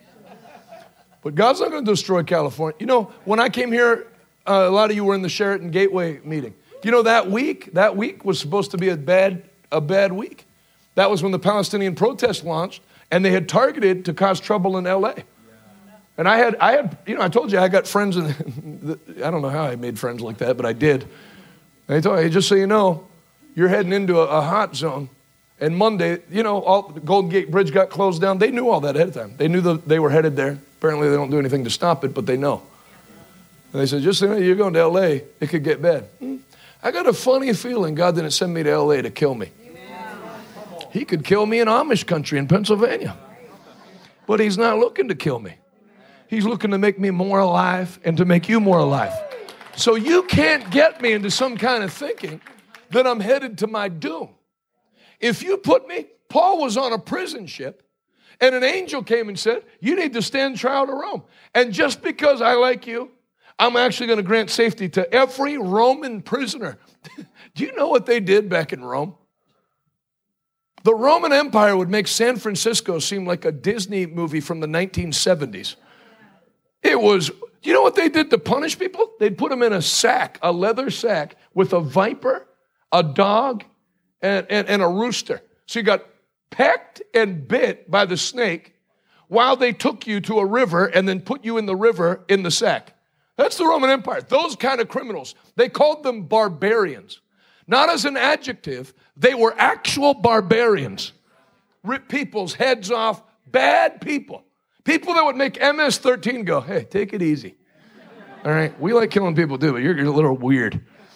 But God's not going to destroy California. You know, when I came here, uh, a lot of you were in the Sheraton Gateway meeting. You know, that week, that week was supposed to be a bad, a bad week. That was when the Palestinian protest launched, and they had targeted to cause trouble in L A. And I had, I had, you know, I told you I got friends in, the, I don't know how I made friends like that, but I did. And I told you, hey, just so you know, you're heading into a, a hot zone. And Monday, you know, all, the Golden Gate Bridge got closed down. They knew all that ahead of time. They knew that they were headed there. Apparently they don't do anything to stop it, but they know. And they said, just so you know, you're going to L A, it could get bad. Hmm. I got a funny feeling God didn't send me to L A to kill me. He could kill me in Amish country in Pennsylvania. But he's not looking to kill me. He's looking to make me more alive and to make you more alive. So you can't get me into some kind of thinking that I'm headed to my doom. If you put me, Paul was on a prison ship, and an angel came and said, you need to stand trial to Rome. And just because I like you, I'm actually going to grant safety to every Roman prisoner. Do you know what they did back in Rome? The Roman Empire would make San Francisco seem like a Disney movie from the nineteen seventies. It was, you know what they did to punish people? They'd put them in a sack, a leather sack, with a viper, a dog, and, and, and a rooster. So you got pecked and bit by the snake while they took you to a river and then put you in the river in the sack. That's the Roman Empire. Those kind of criminals. They called them barbarians. Not as an adjective. They were actual barbarians. Rip people's heads off. Bad people. People that would make M S thirteen go, hey, take it easy. All right? We like killing people too, but you're, you're a little weird.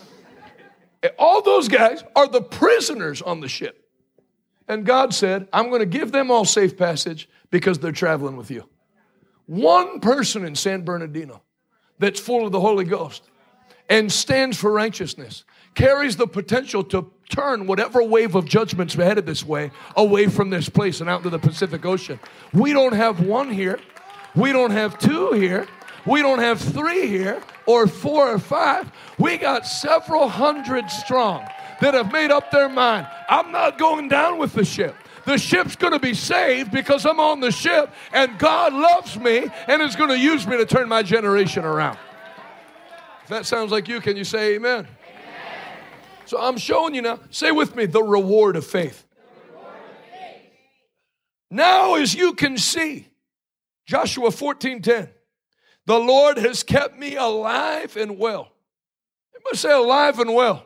All those guys are the prisoners on the ship. And God said, I'm going to give them all safe passage because they're traveling with you. One person in San Bernardino that's full of the Holy Ghost and stands for righteousness carries the potential to turn whatever wave of judgment's headed this way away from this place and out into the Pacific Ocean. We don't have one here. We don't have two here. We don't have three here or four or five. We got several hundred strong that have made up their mind. I'm not going down with the ship. The ship's going to be saved because I'm on the ship and God loves me and is going to use me to turn my generation around. If that sounds like you, can you say amen? Amen. So I'm showing you now, say with me, the reward of faith. Reward of faith. Now as you can see, Joshua fourteen ten, the Lord has kept me alive and well. Everybody say alive and well.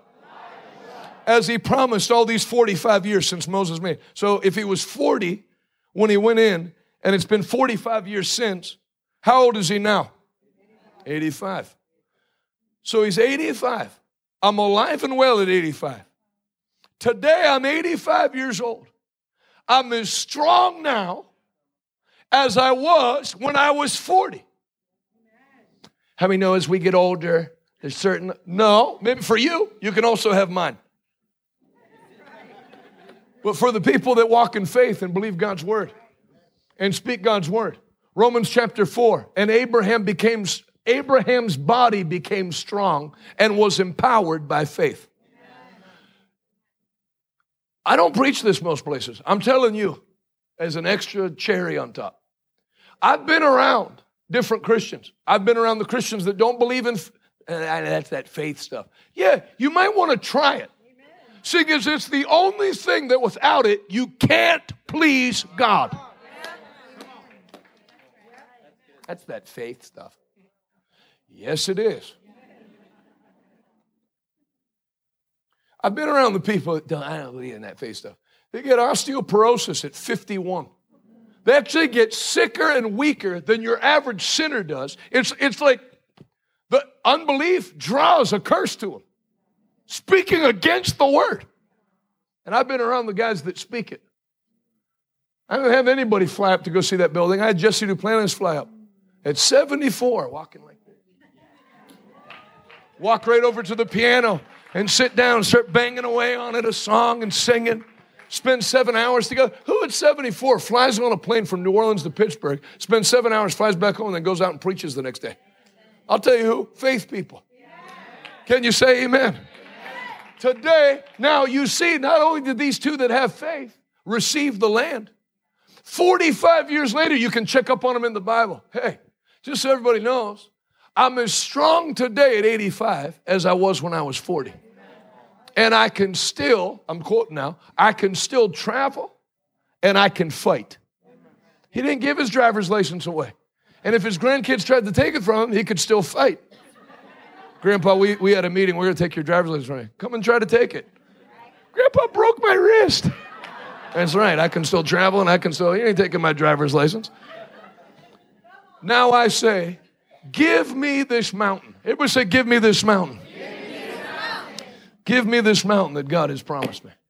As he promised all these forty-five years since Moses made. So if he was forty when he went in, and it's been forty-five years since, how old is he now? eighty-five. So he's eighty-five. I'm alive and well at eighty-five. Today I'm eighty-five years old. I'm as strong now as I was when I was forty. How many know as we get older, there's certain, no, maybe for you, you can also have mine. But for the people that walk in faith and believe God's word and speak God's word, Romans chapter four, and Abraham became, Abraham's body became strong and was empowered by faith. I don't preach this most places. I'm telling you as an extra cherry on top. I've been around different Christians. I've been around the Christians that don't believe in, and that's that faith stuff. Yeah, you might want to try it. Seeing as it's the only thing that without it, you can't please God. That's that faith stuff. Yes, it is. I've been around the people that don't, I don't believe in that faith stuff. They get osteoporosis at fifty-one. They actually get sicker and weaker than your average sinner does. It's, it's like the unbelief draws a curse to them, speaking against the word. And I've been around the guys that speak it. I don't have anybody fly up to go see that building. I had Jesse Duplantis fly up at seventy-four, walking like this. Walk right over to the piano and sit down and start banging away on it, a song and singing. Spend seven hours together. Who at seventy-four flies on a plane from New Orleans to Pittsburgh, spends seven hours, flies back home, and then goes out and preaches the next day? I'll tell you who. Faith people. Can you say amen? Today, now you see, not only did these two that have faith receive the land, forty-five years later, you can check up on them in the Bible. Hey, just so everybody knows, I'm as strong today at eighty-five as I was when I was forty. And I can still, I'm quoting now, I can still travel and I can fight. He didn't give his driver's license away. And if his grandkids tried to take it from him, he could still fight. Grandpa, we, we had a meeting. We're going to take your driver's license from you. Come and try to take it. Grandpa broke my wrist. That's right. I can still travel and I can still, you ain't taking my driver's license. Now I say, give me this mountain. Everybody say, give me this mountain. Give me this mountain that God has promised me.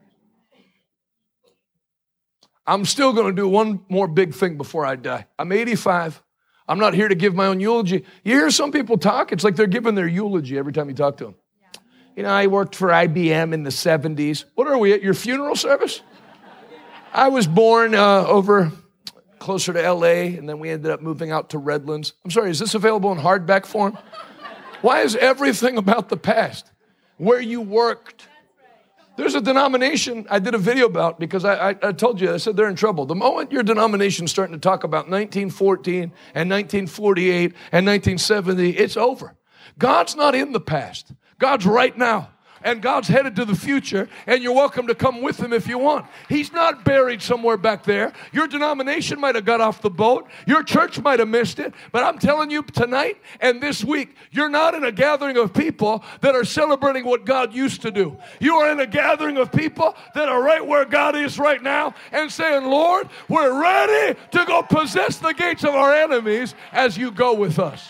I'm still going to do one more big thing before I die. I'm eighty-five. I'm not here to give my own eulogy. You hear some people talk, it's like they're giving their eulogy every time you talk to them. Yeah. You know, I worked for I B M in the seventies. What are we, at your funeral service? I was born uh, over closer to L A, and then we ended up moving out to Redlands. I'm sorry, is this available in hardback form? Why is everything about the past? Where you worked. There's a denomination I did a video about because I, I, I told you, I said they're in trouble. The moment your denomination's starting to talk about nineteen fourteen and nineteen forty-eight and nineteen seventy, it's over. God's not in the past. God's right now. And God's headed to the future, and you're welcome to come with him if you want. He's not buried somewhere back there. Your denomination might have got off the boat. Your church might have missed it. But I'm telling you tonight and this week, you're not in a gathering of people that are celebrating what God used to do. You are in a gathering of people that are right where God is right now and saying, Lord, we're ready to go possess the gates of our enemies as you go with us.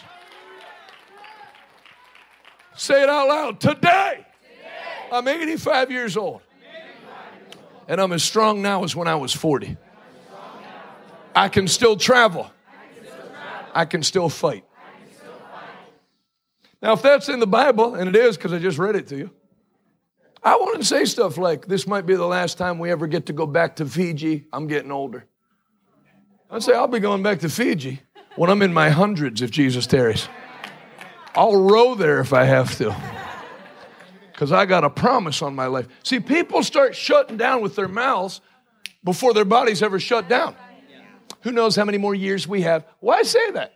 Say it out loud. Today. I'm eighty-five years old, and I'm as strong now as when I was forty. I can still travel. I can still fight. Now, if that's in the Bible, and it is because I just read it to you, I wouldn't say stuff like, this might be the last time we ever get to go back to Fiji. I'm getting older. I'd say, I'll be going back to Fiji when I'm in my hundreds if Jesus tarries. I'll row there if I have to. Because I got a promise on my life. See, people start shutting down with their mouths before their bodies ever shut down. Who knows how many more years we have? Why say that?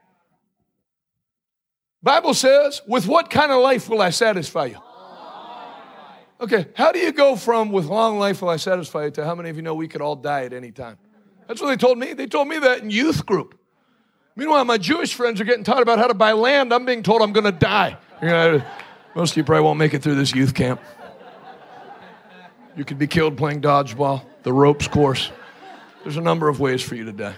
Bible says, with what kind of life will I satisfy you? Okay, how do you go from with long life will I satisfy you to how many of you know we could all die at any time? That's what they told me. They told me that in youth group. Meanwhile, my Jewish friends are getting taught about how to buy land. I'm being told I'm going to die. You know, most of you probably won't make it through this youth camp. You could be killed playing dodgeball, the ropes course. There's a number of ways for you to die.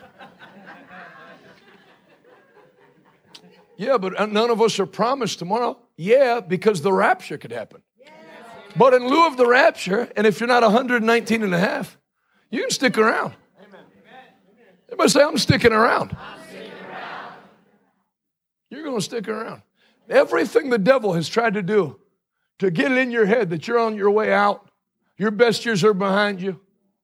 Yeah, but none of us are promised tomorrow. Yeah, because the rapture could happen. But in lieu of the rapture, and if you're not one hundred nineteen and a half, you can stick around. Everybody say, I'm sticking around. You're going to stick around. Everything the devil has tried to do to get it in your head that you're on your way out, your best years are behind you.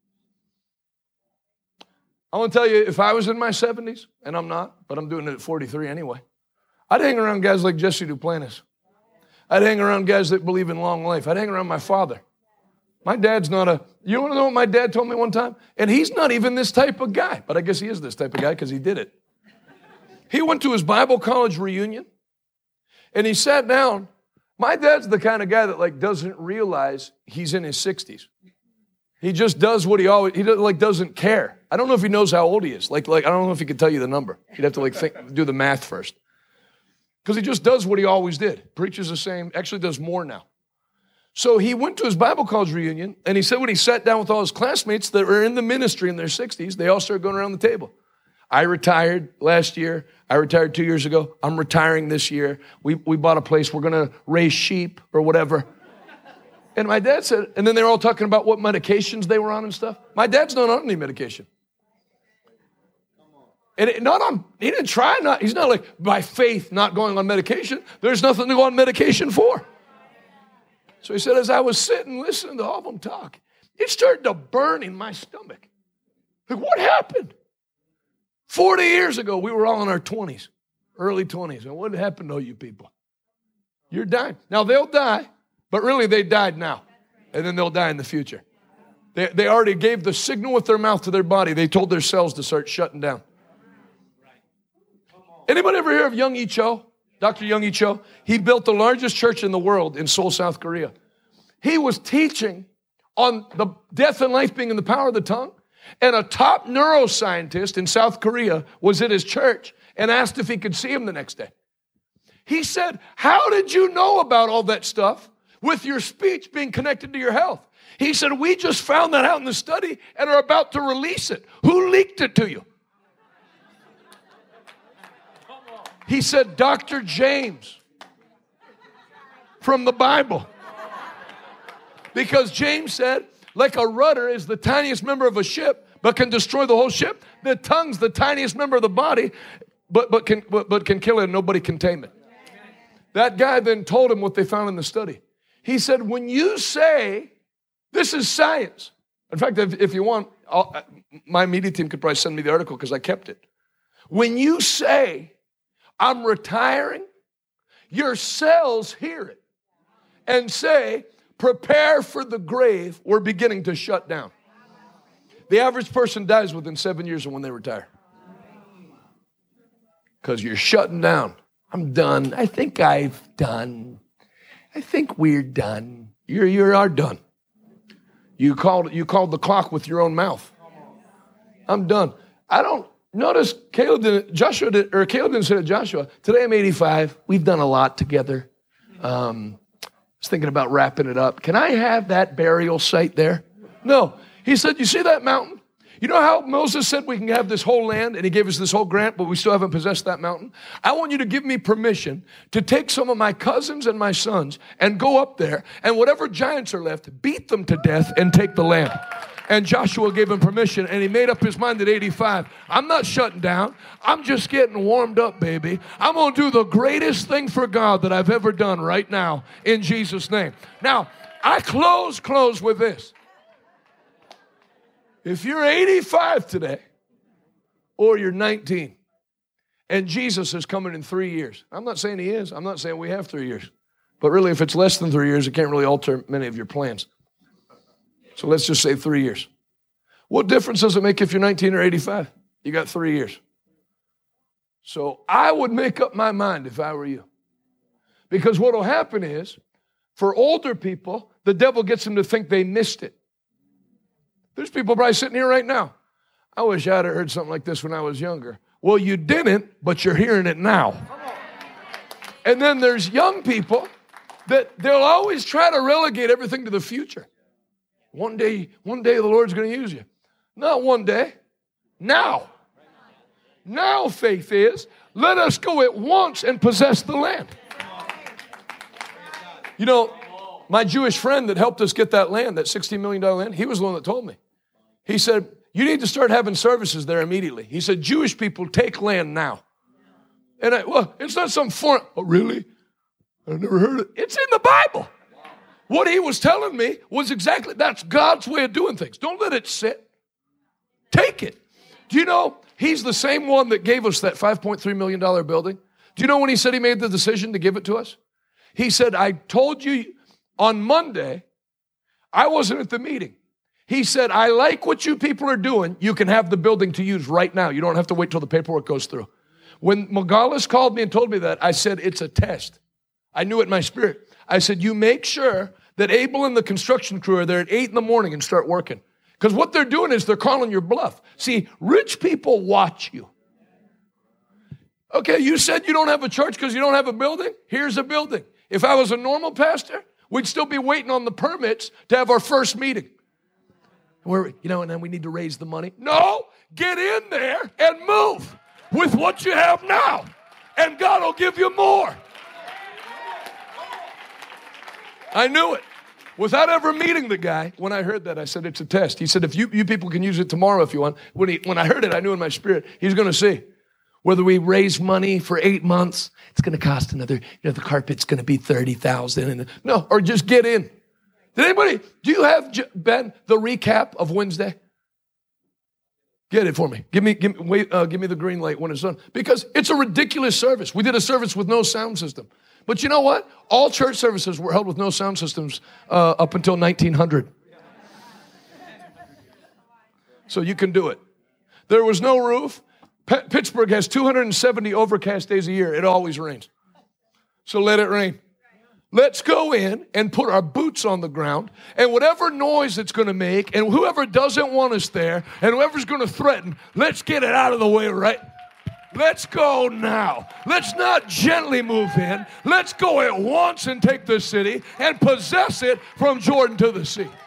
I want to tell you, if I was in my seventies, and I'm not, but I'm doing it at forty-three anyway, I'd hang around guys like Jesse Duplantis. I'd hang around guys that believe in long life. I'd hang around my father. My dad's not a, you want to know what my dad told me one time? And he's not even this type of guy, but I guess he is this type of guy because he did it. He went to his Bible college reunion, and he sat down My dad's the kind of guy that like doesn't realize he's in his sixties. He just does what he always, he does, like doesn't care. I don't know if he knows how old he is. Like, like I don't know if he could tell you the number. He'd have to like think, do the math first. Because he just does what he always did. Preaches the same, actually does more now. So he went to his Bible college reunion, and he said when he sat down with all his classmates that were in the ministry in their sixties, they all started going around the table. I retired last year. I retired two years ago. I'm retiring this year. We, we bought a place. We're going to raise sheep or whatever. And my dad said, and then they're all talking about what medications they were on and stuff. My dad's not on any medication. And it, not on, he didn't try, not, he's not like, by faith, not going on medication. There's nothing to go on medication for. So he said, as I was sitting listening to all of them talk, it started to burn in my stomach. Like, what happened? forty years ago, we were all in our twenties, early twenties. And what happened to you people? You're dying. Now, they'll die, but really they died now. And then they'll die in the future. They, they already gave the signal with their mouth to their body. They told their cells to start shutting down. Anybody ever hear of Young-E Cho? Doctor Young-E Cho? He built the largest church in the world in Seoul, South Korea. He was teaching on the death and life being in the power of the tongue. And a top neuroscientist in South Korea was at his church and asked if he could see him the next day. He said, how did you know about all that stuff with your speech being connected to your health? He said, we just found that out in the study and are about to release it. Who leaked it to you? He said, Doctor James from the Bible. Because James said, like a rudder is the tiniest member of a ship, but can destroy the whole ship. The tongue's the tiniest member of the body, but, but, can, but, but can kill it and nobody can tame it. That guy then told him what they found in the study. He said, when you say, this is science. In fact, if, if you want, I'll, my media team could probably send me the article because I kept it. When you say, I'm retiring, your cells hear it and say, prepare for the grave, we're beginning to shut down. The average person dies within seven years of when they retire. Because you're shutting down. I'm done. I think I've done. I think we're done. You're, you are done. You called, you called the clock with your own mouth. I'm done. I don't, notice Caleb didn't, Joshua did, or Caleb didn't say to Joshua, today I'm eighty-five. We've done a lot together. Um, I was thinking about wrapping it up. Can I have that burial site there? No. He said, you see that mountain? You know how Moses said we can have this whole land and he gave us this whole grant, but we still haven't possessed that mountain? I want you to give me permission to take some of my cousins and my sons and go up there and whatever giants are left, beat them to death and take the land. And Joshua gave him permission, and he made up his mind at eighty-five. I'm not shutting down. I'm just getting warmed up, baby. I'm going to do the greatest thing for God that I've ever done right now in Jesus' name. Now, I close, close with this. If you're eighty-five today, or you're nineteen, and Jesus is coming in three years. I'm not saying he is. I'm not saying we have three years. But really, if it's less than three years, it can't really alter many of your plans. So let's just say three years. What difference does it make if you're nineteen or eighty-five? You got three years. So I would make up my mind if I were you. Because what will happen is, for older people, the devil gets them to think they missed it. There's people probably sitting here right now. I wish I'd have heard something like this when I was younger. Well, you didn't, but you're hearing it now. And then there's young people that they'll always try to relegate everything to the future. One day, one day the Lord's going to use you. Not one day. Now. Now faith is, let us go at once and possess the land. You know, my Jewish friend that helped us get that land, that sixteen million dollars land, he was the one that told me. He said, you need to start having services there immediately. He said, Jewish people take land now. And I, well, it's not some foreign, oh really? I've never heard it. It's in the Bible. What he was telling me was exactly, that's God's way of doing things. Don't let it sit. Take it. Do you know, he's the same one that gave us that five point three million dollars building. Do you know when he said he made the decision to give it to us? He said, I told you on Monday, I wasn't at the meeting. He said, I like what you people are doing. You can have the building to use right now. You don't have to wait till the paperwork goes through. When Magalis called me and told me that, I said, it's a test. I knew it in my spirit. I said, you make sure that Abel and the construction crew are there at eight in the morning and start working. Because what they're doing is they're calling your bluff. See, rich people watch you. Okay, you said you don't have a church because you don't have a building? Here's a building. If I was a normal pastor, we'd still be waiting on the permits to have our first meeting. Where, you know, and then we need to raise the money. No, get in there and move with what you have now. And God will give you more. I knew it. Without ever meeting the guy, when I heard that, I said, it's a test. He said, if you, you people can use it tomorrow if you want. When, he, when I heard it, I knew in my spirit, he's going to see. Whether we raise money for eight months, it's going to cost another, you know, the carpet's going to be thirty thousand dollars. No, or just get in. Did anybody, do you have, Ben, the recap of Wednesday? Get it for me. Give me, give me, wait, uh, give me the green light when it's done. Because it's a ridiculous service. We did a service with no sound system. But you know what? All church services were held with no sound systems uh, up until nineteen hundred. So you can do it. There was no roof. P- Pittsburgh has two hundred seventy overcast days a year. It always rains. So let it rain. Let's go in and put our boots on the ground, and whatever noise it's going to make, and whoever doesn't want us there, and whoever's going to threaten, let's get it out of the way, right? Let's go now. Let's not gently move in. Let's go at once and take the city and possess it from Jordan to the sea.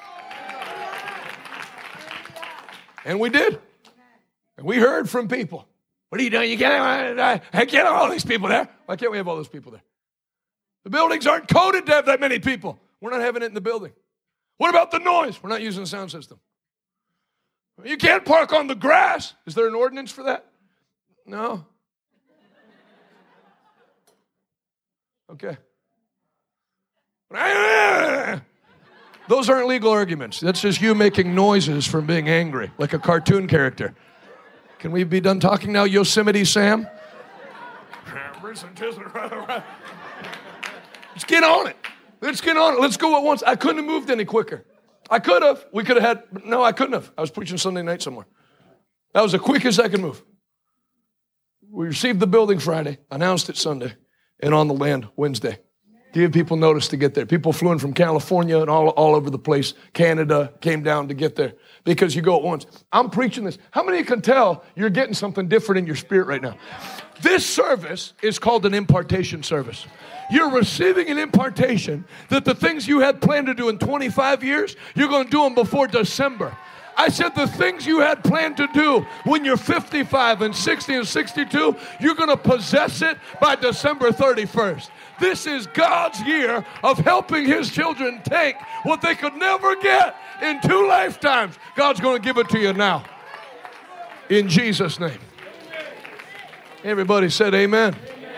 And we did. And we heard from people. What are you doing? You can't, I can't have all these people there. Why can't we have all those people there? The buildings aren't coded to have that many people. We're not having it in the building. What about the noise? We're not using the sound system. You can't park on the grass. Is there an ordinance for that? No. Okay. Those aren't legal arguments. That's just you making noises from being angry, like a cartoon character. Can we be done talking now, Yosemite Sam? Let's get on it. Let's get on it. Let's go at once. I couldn't have moved any quicker. I could have. We could have had, but no, I couldn't have. I was preaching Sunday night somewhere. That was the quickest I could move. We received the building Friday, announced it Sunday, and on the land Wednesday. Give people notice to get there. People flew in from California and all, all over the place. Canada came down to get there because you go at once. I'm preaching this. How many can tell you're getting something different in your spirit right now? This service is called an impartation service. You're receiving an impartation that the things you had planned to do in twenty-five years, you're going to do them before December. I said the things you had planned to do when you're fifty-five and sixty and sixty-two, you're going to possess it by December thirty-first. This is God's year of helping His children take what they could never get in two lifetimes. God's going to give it to you now. In Jesus' name. Everybody said amen.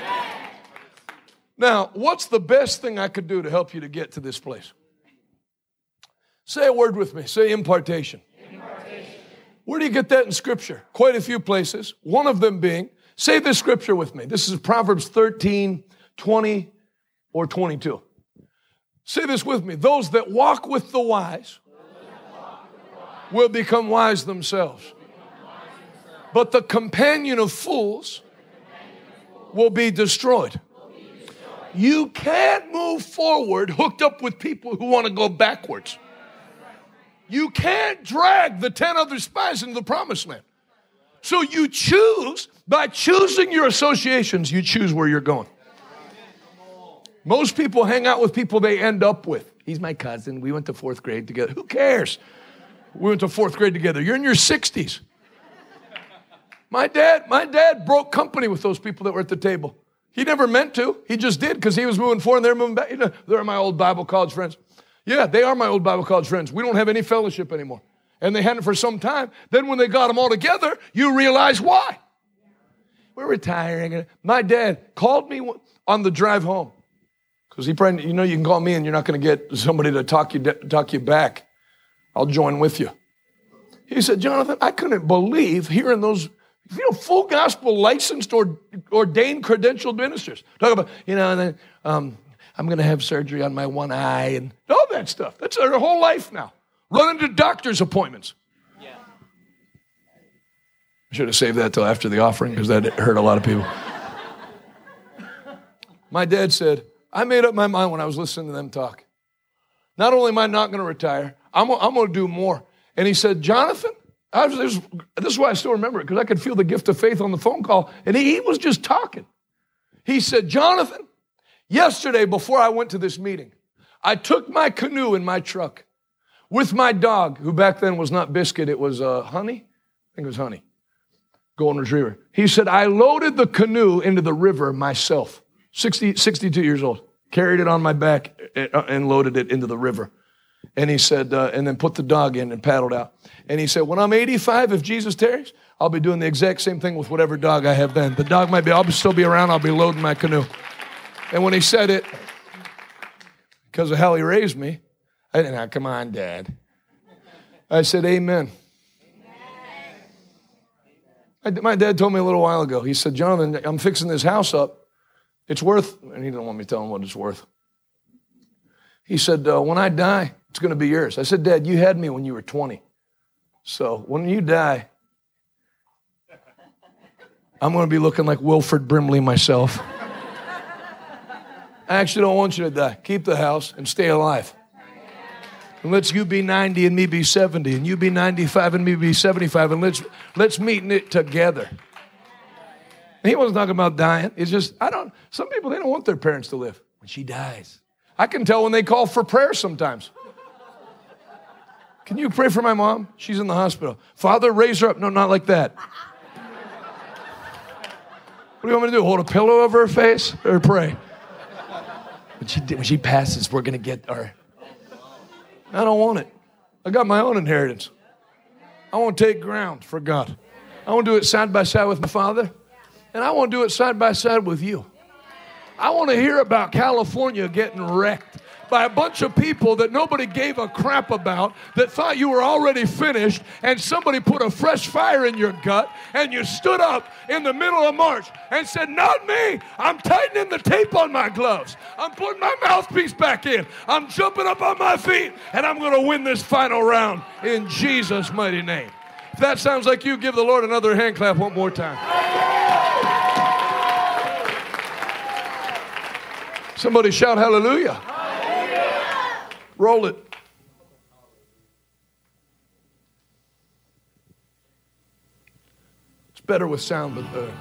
Now, what's the best thing I could do to help you to get to this place? Say a word with me. Say impartation. Impartation. Where do you get that in Scripture? Quite a few places. One of them being, say this Scripture with me. This is Proverbs thirteen, twenty, or twenty-two. Say this with me. Those that walk with the wise will become wise themselves. But the companion of fools will be destroyed. You can't move forward hooked up with people who want to go backwards. You can't drag the ten other spies into the promised land. So you choose, by choosing your associations, you choose where you're going. Most people hang out with people they end up with. He's my cousin. We went to fourth grade together. Who cares? We went to fourth grade together. You're in your sixties. My dad, my dad broke company with those people that were at the table. He never meant to. He just did because he was moving forward and they're moving back. You know, they're my old Bible college friends. Yeah, they are my old Bible college friends. We don't have any fellowship anymore. And they hadn't for some time. Then when they got them all together, you realize why. We're retiring. My dad called me on the drive home. Because he probably, you know, you can call me and you're not going to get somebody to talk you, talk you back. I'll join with you. He said, Jonathan, I couldn't believe hearing those, you know, full gospel licensed or ordained credentialed ministers. Talk about, you know, and then, um, I'm going to have surgery on my one eye and all that stuff. That's their whole life now. Running to doctor's appointments. Yeah. I should have saved that till after the offering because that hurt a lot of people. My dad said, I made up my mind when I was listening to them talk. Not only am I not going to retire, I'm, I'm going to do more. And he said, Jonathan, I was, this, this is why I still remember it, because I could feel the gift of faith on the phone call. And he, he was just talking. He said, Jonathan, yesterday before I went to this meeting, I took my canoe in my truck with my dog, who back then was not Biscuit, it was uh, Honey. I think it was Honey, golden retriever. He said, I loaded the canoe into the river myself, sixty, sixty-two years old, carried it on my back and loaded it into the river. And he said, uh, and then put the dog in and paddled out. And he said, when I'm eighty-five, if Jesus tarries, I'll be doing the exact same thing with whatever dog I have been. The dog might be, I'll still be around, I'll be loading my canoe. And when he said it, because of how he raised me, I didn't, now, come on, Dad. I said, amen. amen. My dad told me a little while ago, he said, Jonathan, I'm fixing this house up. It's worth, and he didn't want me to tell him what it's worth. He said, uh, when I die, it's going to be yours. I said, Dad, you had me when you were twenty. So when you die, I'm going to be looking like Wilford Brimley myself. I actually don't want you to die. Keep the house and stay alive. And let's you be ninety and me be seventy, and you be ninety-five and me be seventy-five, and let's let's meet in it together. And he wasn't talking about dying. It's just, I don't, some people, they don't want their parents to live. When she dies, I can tell when they call for prayer sometimes. Can you pray for my mom? She's in the hospital. Father, raise her up. No, not like that. What do you want me to do? Hold a pillow over her face or pray? When she, when she passes, we're going to get her. I don't want it. I got my own inheritance. I want to take ground for God. I want to do it side by side with my Father. And I want to do it side by side with you. I want to hear about California getting wrecked by a bunch of people that nobody gave a crap about, that thought you were already finished, and somebody put a fresh fire in your gut, and you stood up in the middle of March and said, not me. I'm tightening the tape on my gloves. I'm putting my mouthpiece back in. I'm jumping up on my feet, and I'm going to win this final round in Jesus' mighty name. If that sounds like you, give the Lord another hand clap one more time. Somebody shout hallelujah. Hallelujah. Roll it. It's better with sound, but uh,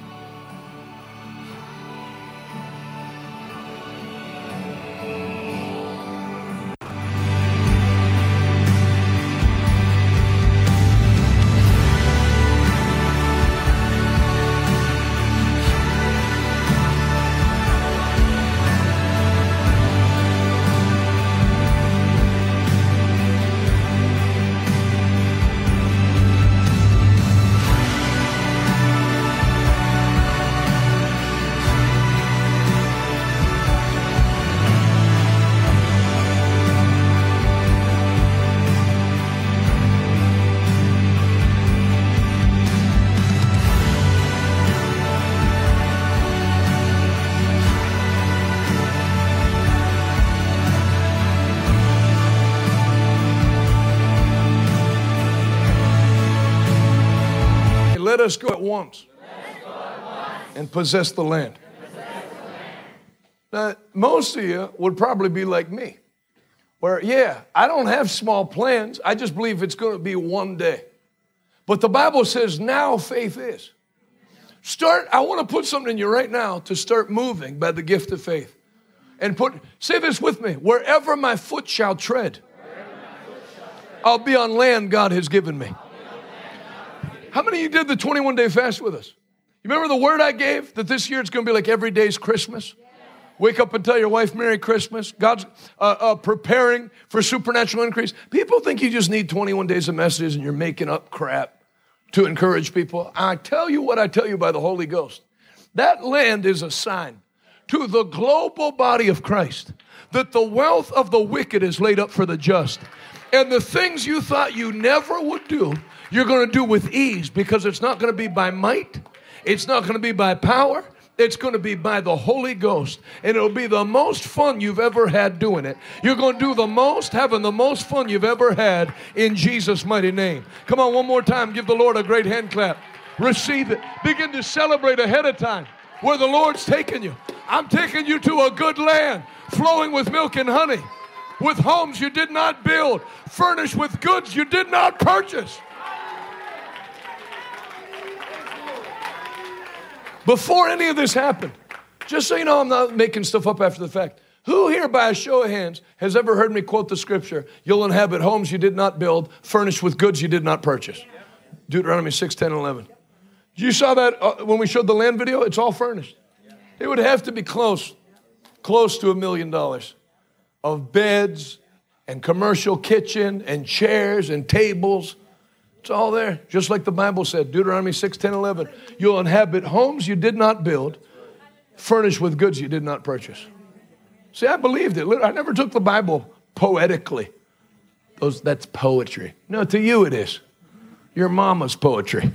let us go at once, go at once. And possess the land. Possess the land. Now, most of you would probably be like me, where, yeah, I don't have small plans. I just believe it's going to be one day. But the Bible says now faith is. Start, I want to put something in you right now to start moving by the gift of faith. And put, say this with me, wherever my foot shall tread, foot shall tread. I'll be on land God has given me. How many of you did the twenty-one day fast with us? You remember the word I gave that this year it's going to be like every day's Christmas? Yeah. Wake up and tell your wife Merry Christmas. God's uh, uh, preparing for supernatural increase. People think you just need twenty-one days of messages and you're making up crap to encourage people. I tell you what I tell you by the Holy Ghost. That land is a sign to the global body of Christ that the wealth of the wicked is laid up for the just. And the things you thought you never would do, you're going to do with ease, because it's not going to be by might. It's not going to be by power. It's going to be by the Holy Ghost. And it'll be the most fun you've ever had doing it. You're going to do the most, having the most fun you've ever had in Jesus' mighty name. Come on, one more time. Give the Lord a great hand clap. Receive it. Begin to celebrate ahead of time where the Lord's taking you. I'm taking you to a good land, flowing with milk and honey, with homes you did not build, furnished with goods you did not purchase. Before any of this happened, just so you know, I'm not making stuff up after the fact. Who here, by a show of hands, has ever heard me quote the scripture, you'll inhabit homes you did not build, furnished with goods you did not purchase? Deuteronomy six, ten, eleven. You saw that uh, when we showed the land video? It's all furnished. It would have to be close, close to a million dollars of beds and commercial kitchen and chairs and tables. It's all there, just like the Bible said, Deuteronomy six, ten, eleven. You'll inhabit homes you did not build, furnished with goods you did not purchase. See, I believed it. I never took the Bible poetically. Those, that's poetry. No, to you it is. Your mama's poetry.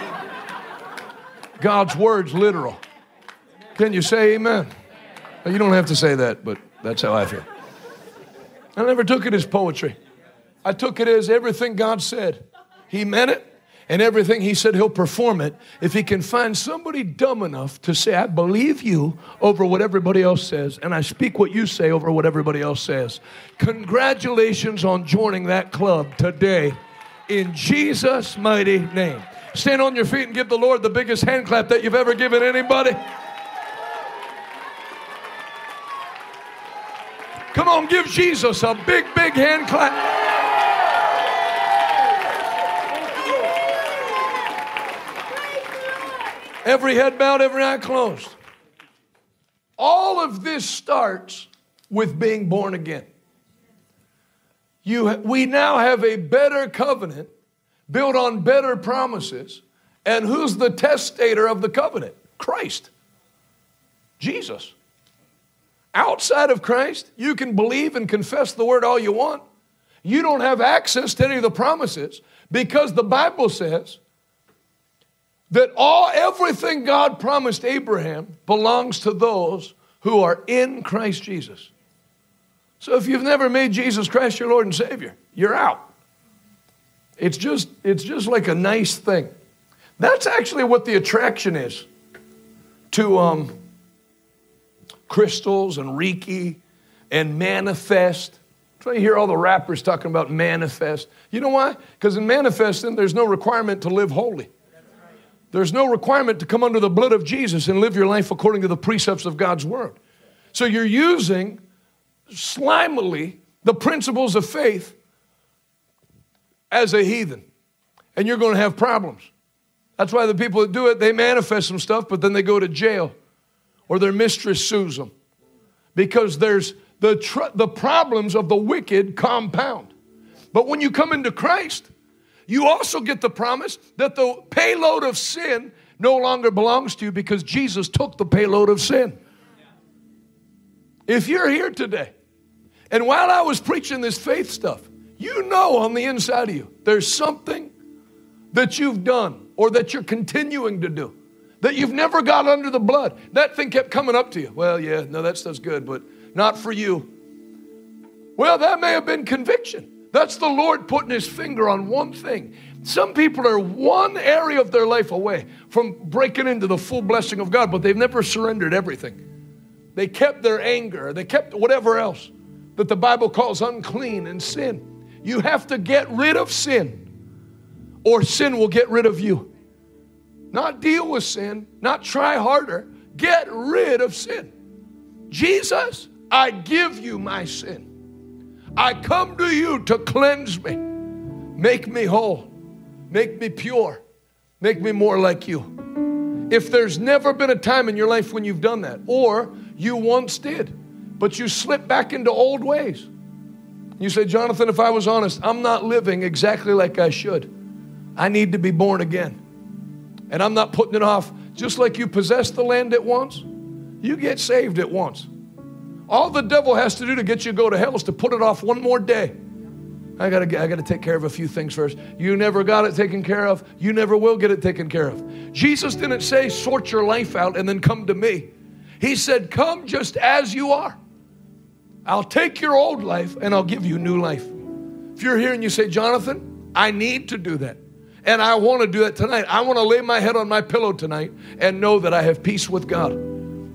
God's word's literal. Can you say amen? You don't have to say that, but that's how I feel. I never took it as poetry. I took it as everything God said. He meant it, and everything he said he'll perform it if he can find somebody dumb enough to say, I believe you over what everybody else says, and I speak what you say over what everybody else says. Congratulations on joining that club today in Jesus' mighty name. Stand on your feet and give the Lord the biggest hand clap that you've ever given anybody. Come on, give Jesus a big, big hand clap. Every head bowed, every eye closed. All of this starts with being born again. You, we now have a better covenant built on better promises. And who's the testator of the covenant? Christ. Jesus. Outside of Christ, you can believe and confess the word all you want. You don't have access to any of the promises because the Bible says that all everything God promised Abraham belongs to those who are in Christ Jesus. So if you've never made Jesus Christ your Lord and Savior, you're out. It's just, it's just like a nice thing. That's actually what the attraction is to um, crystals and Reiki and manifest. That's why you hear all the rappers talking about manifest. You know why? Because in manifesting, there's no requirement to live holy. There's no requirement to come under the blood of Jesus and live your life according to the precepts of God's word. So you're using slimily the principles of faith as a heathen. And you're going to have problems. That's why the people that do it, they manifest some stuff, but then they go to jail. Or their mistress sues them. Because there's the, tr- the problems of the wicked compound. But when you come into Christ, you also get the promise that the payload of sin no longer belongs to you because Jesus took the payload of sin. If you're here today, and while I was preaching this faith stuff, you know on the inside of you, there's something that you've done or that you're continuing to do that you've never got under the blood. That thing kept coming up to you. Well, yeah, no, that stuff's good, but not for you. Well, that may have been conviction. That's the Lord putting his finger on one thing. Some people are one area of their life away from breaking into the full blessing of God, but they've never surrendered everything. They kept their anger. They kept whatever else that the Bible calls unclean and sin. You have to get rid of sin, or sin will get rid of you. Not deal with sin, not try harder. Get rid of sin. Jesus, I give you my sin. I come to you to cleanse me. Make me whole. Make me pure. Make me more like you. If there's never been a time in your life when you've done that, or you once did, but you slip back into old ways. You say, Jonathan, if I was honest, I'm not living exactly like I should. I need to be born again. And I'm not putting it off. Just like you possess the land at once, you get saved at once. All the devil has to do to get you to go to hell is to put it off one more day. I gotta get, I gotta take care of a few things first. You never got it taken care of. You never will get it taken care of. Jesus didn't say, sort your life out and then come to me. He said, come just as you are. I'll take your old life and I'll give you new life. If you're here and you say, Jonathan, I need to do that. And I want to do that tonight. I want to lay my head on my pillow tonight and know that I have peace with God.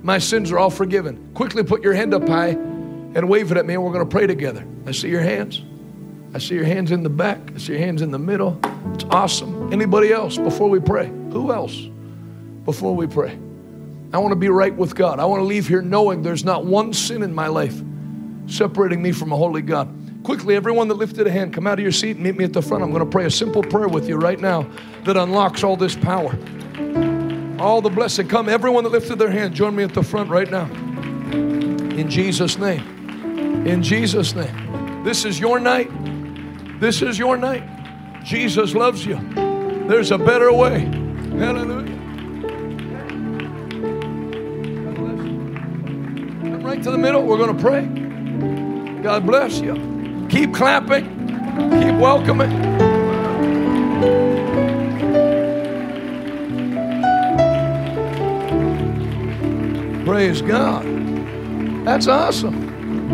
My sins are all forgiven. Quickly put your hand up high and wave it at me, and we're going to pray together. I see your hands. I see your hands in the back. I see your hands in the middle. It's awesome. Anybody else before we pray? Who else before we pray? I want to be right with God. I want to leave here knowing there's not one sin in my life separating me from a holy God. Quickly, everyone that lifted a hand, come out of your seat and meet me at the front. I'm going to pray a simple prayer with you right now that unlocks all this power. All the blessing. Come, everyone that lifted their hand, join me at the front right now. In Jesus' name. In Jesus' name. This is your night. This is your night. Jesus loves you. There's a better way. Hallelujah. Come right to the middle. We're going to pray. God bless you. Keep clapping. Keep welcoming. Praise God. That's awesome.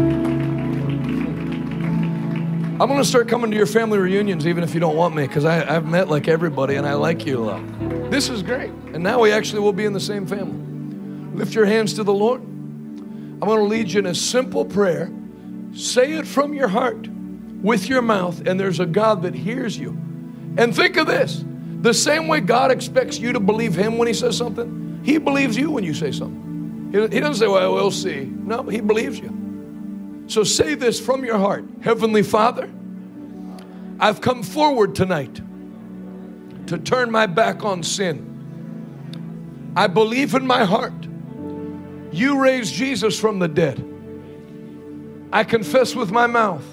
I'm going to start coming to your family reunions even if you don't want me, because I've met like everybody and I like you a lot. This is great. And now we actually will be in the same family. Lift your hands to the Lord. I'm going to lead you in a simple prayer. Say it from your heart with your mouth, and there's a God that hears you. And think of this. The same way God expects you to believe Him when He says something, He believes you when you say something. He doesn't say, well, we'll see. No, He believes you. So say this from your heart. Heavenly Father, I've come forward tonight to turn my back on sin. I believe in my heart you raised Jesus from the dead. I confess with my mouth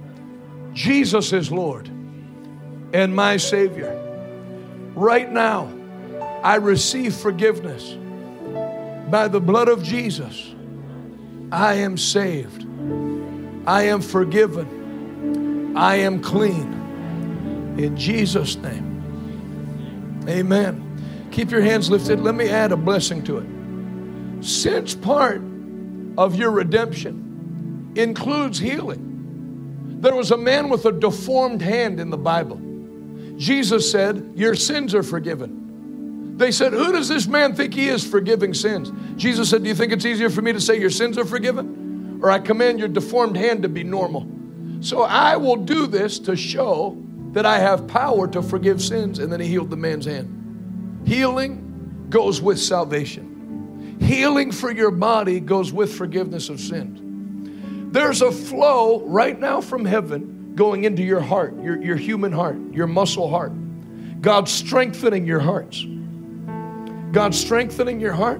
Jesus is Lord and my Savior. Right now, I receive forgiveness. By the blood of Jesus, I am saved. I am forgiven. I am clean. In Jesus' name, amen. Keep your hands lifted. Let me add a blessing to it. Since part of your redemption includes healing, there was a man with a deformed hand in the Bible. Jesus said, your sins are forgiven. They said, who does this man think he is forgiving sins? Jesus said, do you think it's easier for me to say your sins are forgiven? Or I command your deformed hand to be normal? So I will do this to show that I have power to forgive sins. And then he healed the man's hand. Healing goes with salvation. Healing for your body goes with forgiveness of sins. There's a flow right now from heaven going into your heart, your, your human heart, your muscle heart. God's strengthening your hearts. God's strengthening your heart,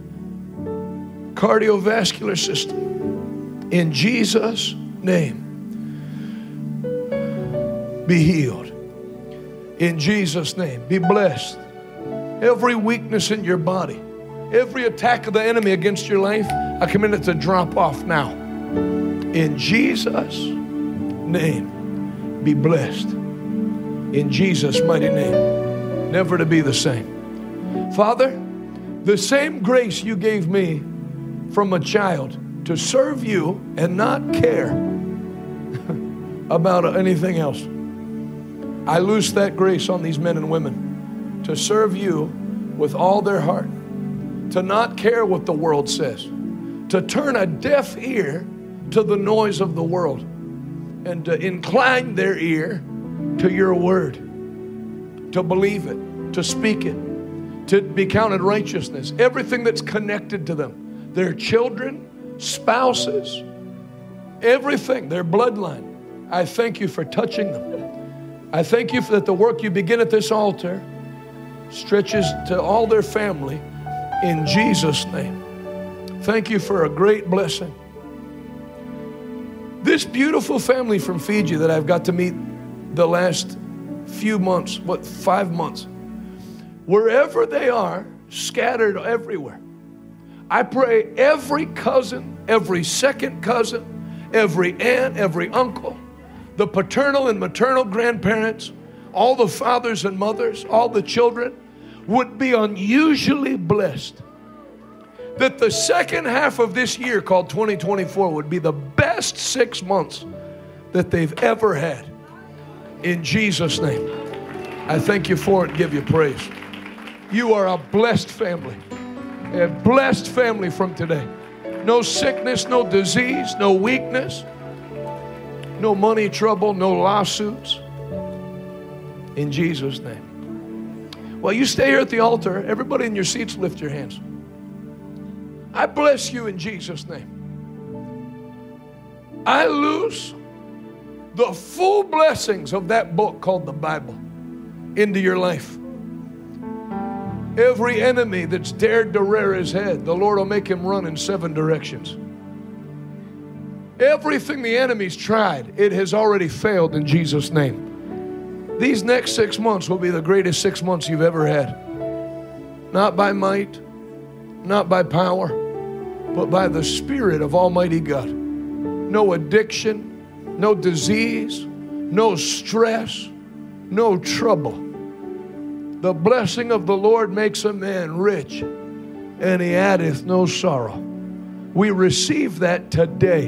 cardiovascular system. In Jesus' name, be healed. In Jesus' name, be blessed. Every weakness in your body, every attack of the enemy against your life, I command it to drop off now. In Jesus' name, be blessed. In Jesus' mighty name, never to be the same. Father, the same grace you gave me from a child to serve you and not care about anything else, I loose that grace on these men and women to serve you with all their heart, to not care what the world says, to turn a deaf ear to the noise of the world, and to incline their ear to your word, to believe it, to speak it, to be counted righteousness, everything that's connected to them, their children, spouses, everything, their bloodline. I thank you for touching them. I thank you for that the work you begin at this altar stretches to all their family in Jesus' name. Thank you for a great blessing. This beautiful family from Fiji that I've got to meet the last few months, what, five months, wherever they are, scattered everywhere. I pray every cousin, every second cousin, every aunt, every uncle, the paternal and maternal grandparents, all the fathers and mothers, all the children would be unusually blessed. That the second half of this year called twenty twenty-four would be the best six months that they've ever had. In Jesus' name, I thank you for it and give you praise. You are a blessed family. A blessed family from today. No sickness, no disease, no weakness, no money trouble, no lawsuits. In Jesus' name. While you stay here at the altar, everybody in your seats, lift your hands. I bless you in Jesus' name. I loose the full blessings of that book called the Bible into your life. Every enemy that's dared to rear his head, the Lord will make him run in seven directions. Everything the enemy's tried, it has already failed in Jesus' name. These next six months will be the greatest six months you've ever had. Not by might, not by power, but by the Spirit of Almighty God. No addiction, no disease, no stress, no trouble. The blessing of the Lord makes a man rich, and he addeth no sorrow. We receive that today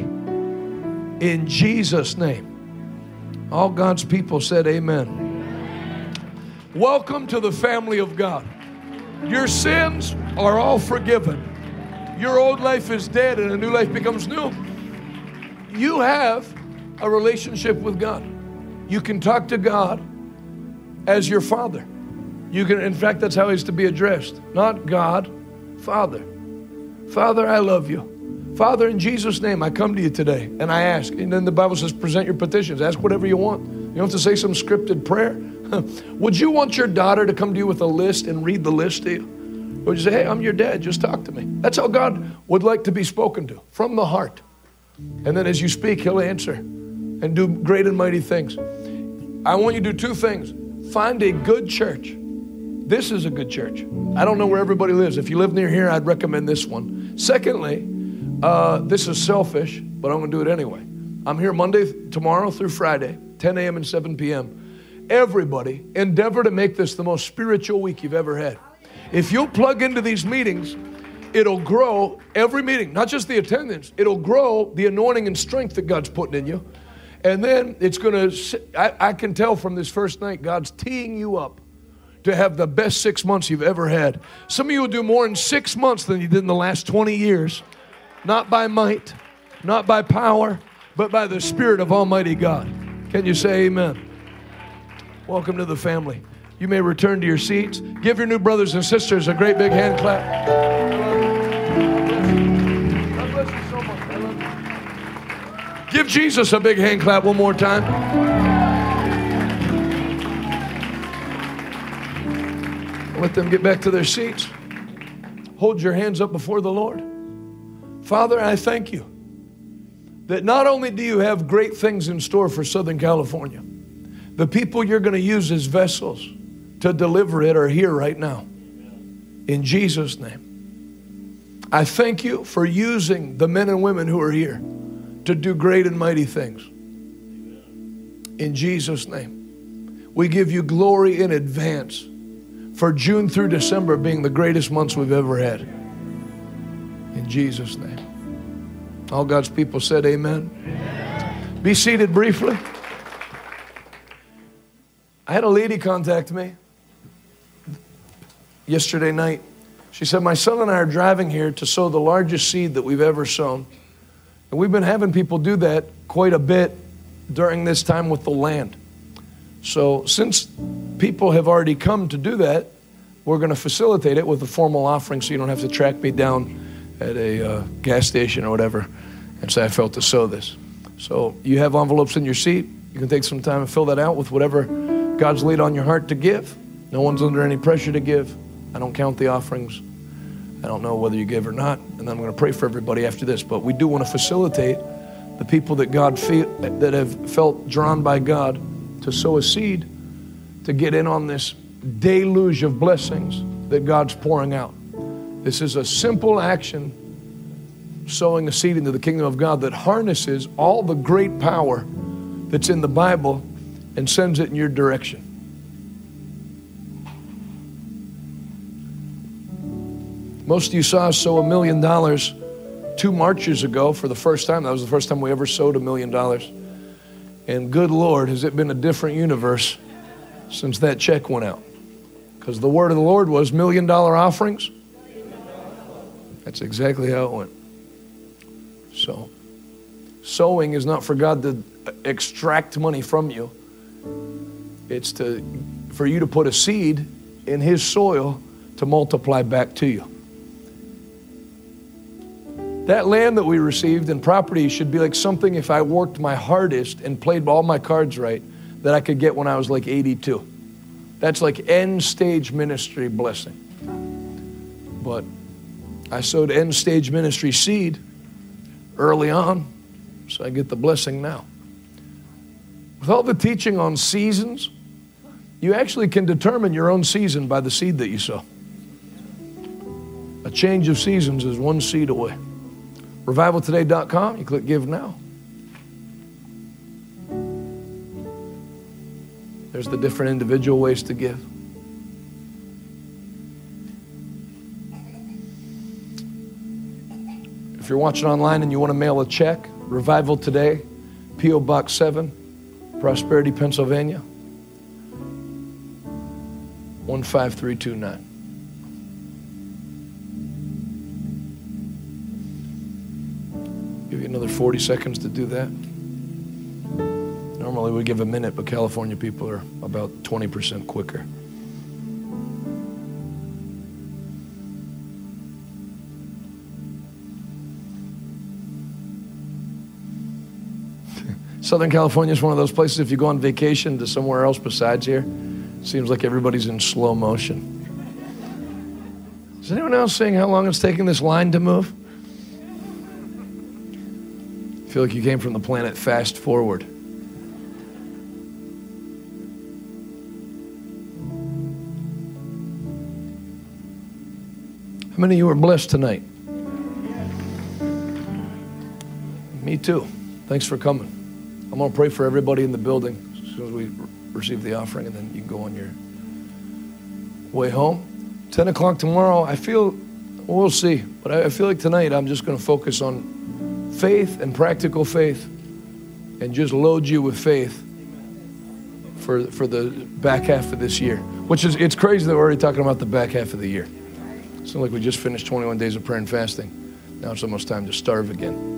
in Jesus' name. All God's people said amen. Welcome to the family of God. Your sins are all forgiven. Your old life is dead and a new life becomes new. You have a relationship with God. You can talk to God as your Father. You can, in fact, that's how he's to be addressed. Not God, Father. Father, I love you. Father, in Jesus' name, I come to you today and I ask. And then the Bible says, present your petitions. Ask whatever you want. You don't have to say some scripted prayer. Would you want your daughter to come to you with a list and read the list to you? Or would you say, hey, I'm your dad, just talk to me? That's how God would like to be spoken to, from the heart. And then as you speak, he'll answer and do great and mighty things. I want you to do two things. Find a good church. This is a good church. I don't know where everybody lives. If you live near here, I'd recommend this one. Secondly, uh, this is selfish, but I'm going to do it anyway. I'm here Monday, tomorrow through Friday, ten a.m. and seven p.m. Everybody, endeavor to make this the most spiritual week you've ever had. If you'll plug into these meetings, it'll grow every meeting, not just the attendance. It'll grow the anointing and strength that God's putting in you. And then it's going to, I, I can tell from this first night, God's teeing you up to have the best six months you've ever had. Some of you will do more in six months than you did in the last twenty years. Not by might, not by power, but by the Spirit of Almighty God. Can you say amen? Welcome to the family. You may return to your seats. Give your new brothers and sisters a great big hand clap. God bless you so much. I love you. Give Jesus a big hand clap one more time. Let them get back to their seats. Hold your hands up before the Lord. Father, I thank you that not only do you have great things in store for Southern California, the people you're going to use as vessels to deliver it are here right now. In Jesus' name. I thank you for using the men and women who are here to do great and mighty things. In Jesus' name. We give you glory in advance for June through December being the greatest months we've ever had. In Jesus' name. All God's people said amen. Amen. Be seated briefly. I had a lady contact me yesterday night. She said, my son and I are driving here to sow the largest seed that we've ever sown. And we've been having people do that quite a bit during this time with the land. So since people have already come to do that, we're going to facilitate it with a formal offering so you don't have to track me down at a uh, gas station or whatever and say, I felt to sow this. So you have envelopes in your seat. You can take some time and fill that out with whatever God's laid on your heart to give. No one's under any pressure to give. I don't count the offerings. I don't know whether you give or not. And then I'm going to pray for everybody after this. But we do want to facilitate the people that God feel, that have felt drawn by God to sow a seed to get in on this deluge of blessings that God's pouring out. This is a simple action, sowing a seed into the kingdom of God that harnesses all the great power that's in the Bible and sends it in your direction. Most of you saw us sow a million dollars two marches ago for the first time. That was the first time we ever sowed a million dollars. And good Lord, has it been a different universe since that check went out. Because the word of the Lord was million dollar offerings That's exactly how it went. So, sowing is not for God to extract money from you. It's to for you to put a seed in His soil to multiply back to you. That land that we received and property should be like something, if I worked my hardest and played all my cards right, that I could get when I was like eighty-two. That's like end stage ministry blessing. But I sowed end stage ministry seed early on, so I get the blessing now. With all the teaching on seasons, you actually can determine your own season by the seed that you sow. A change of seasons is one seed away. revival today dot com, you click Give Now. There's the different individual ways to give. If you're watching online and you want to mail a check, Revival Today, P O Box seven, Prosperity, Pennsylvania, one five three two nine. Give you another forty seconds to do that. Normally we give a minute, but California people are about twenty percent quicker. Southern California is one of those places, if you go on vacation to somewhere else besides here, it seems like everybody's in slow motion. Is anyone else saying how long it's taking this line to move? I feel like you came from the planet Fast Forward. How many of you are blessed tonight? Me too. Thanks for coming. I'm going to pray for everybody in the building as soon as we receive the offering, and then you can go on your way home. ten o'clock tomorrow, I feel, we'll see, but I feel like tonight I'm just going to focus on faith and practical faith and just load you with faith for, for the back half of this year, which is, it's crazy that we're already talking about the back half of the year. It's not like we just finished twenty-one days of prayer and fasting. Now it's almost time to starve again.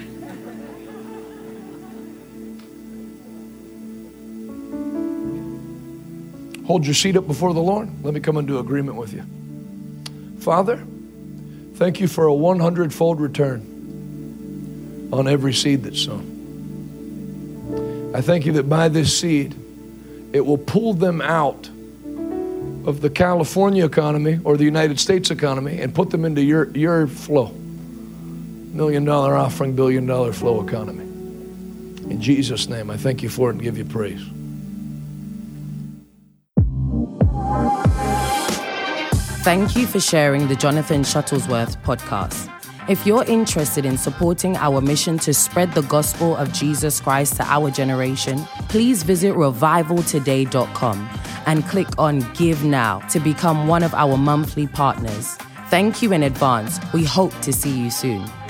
Hold your seat up before the Lord. Let me come into agreement with you. Father, thank you for a one hundred fold return on every seed that's sown. I thank you that by this seed, it will pull them out of the California economy or the United States economy and put them into your, your flow. Million dollar offering, billion dollar flow economy. In Jesus' name, I thank you for it and give you praise. Thank you for sharing the Jonathan Shuttlesworth podcast. If you're interested in supporting our mission to spread the gospel of Jesus Christ to our generation, please visit revival today dot com and click on Give Now to become one of our monthly partners. Thank you in advance. We hope to see you soon.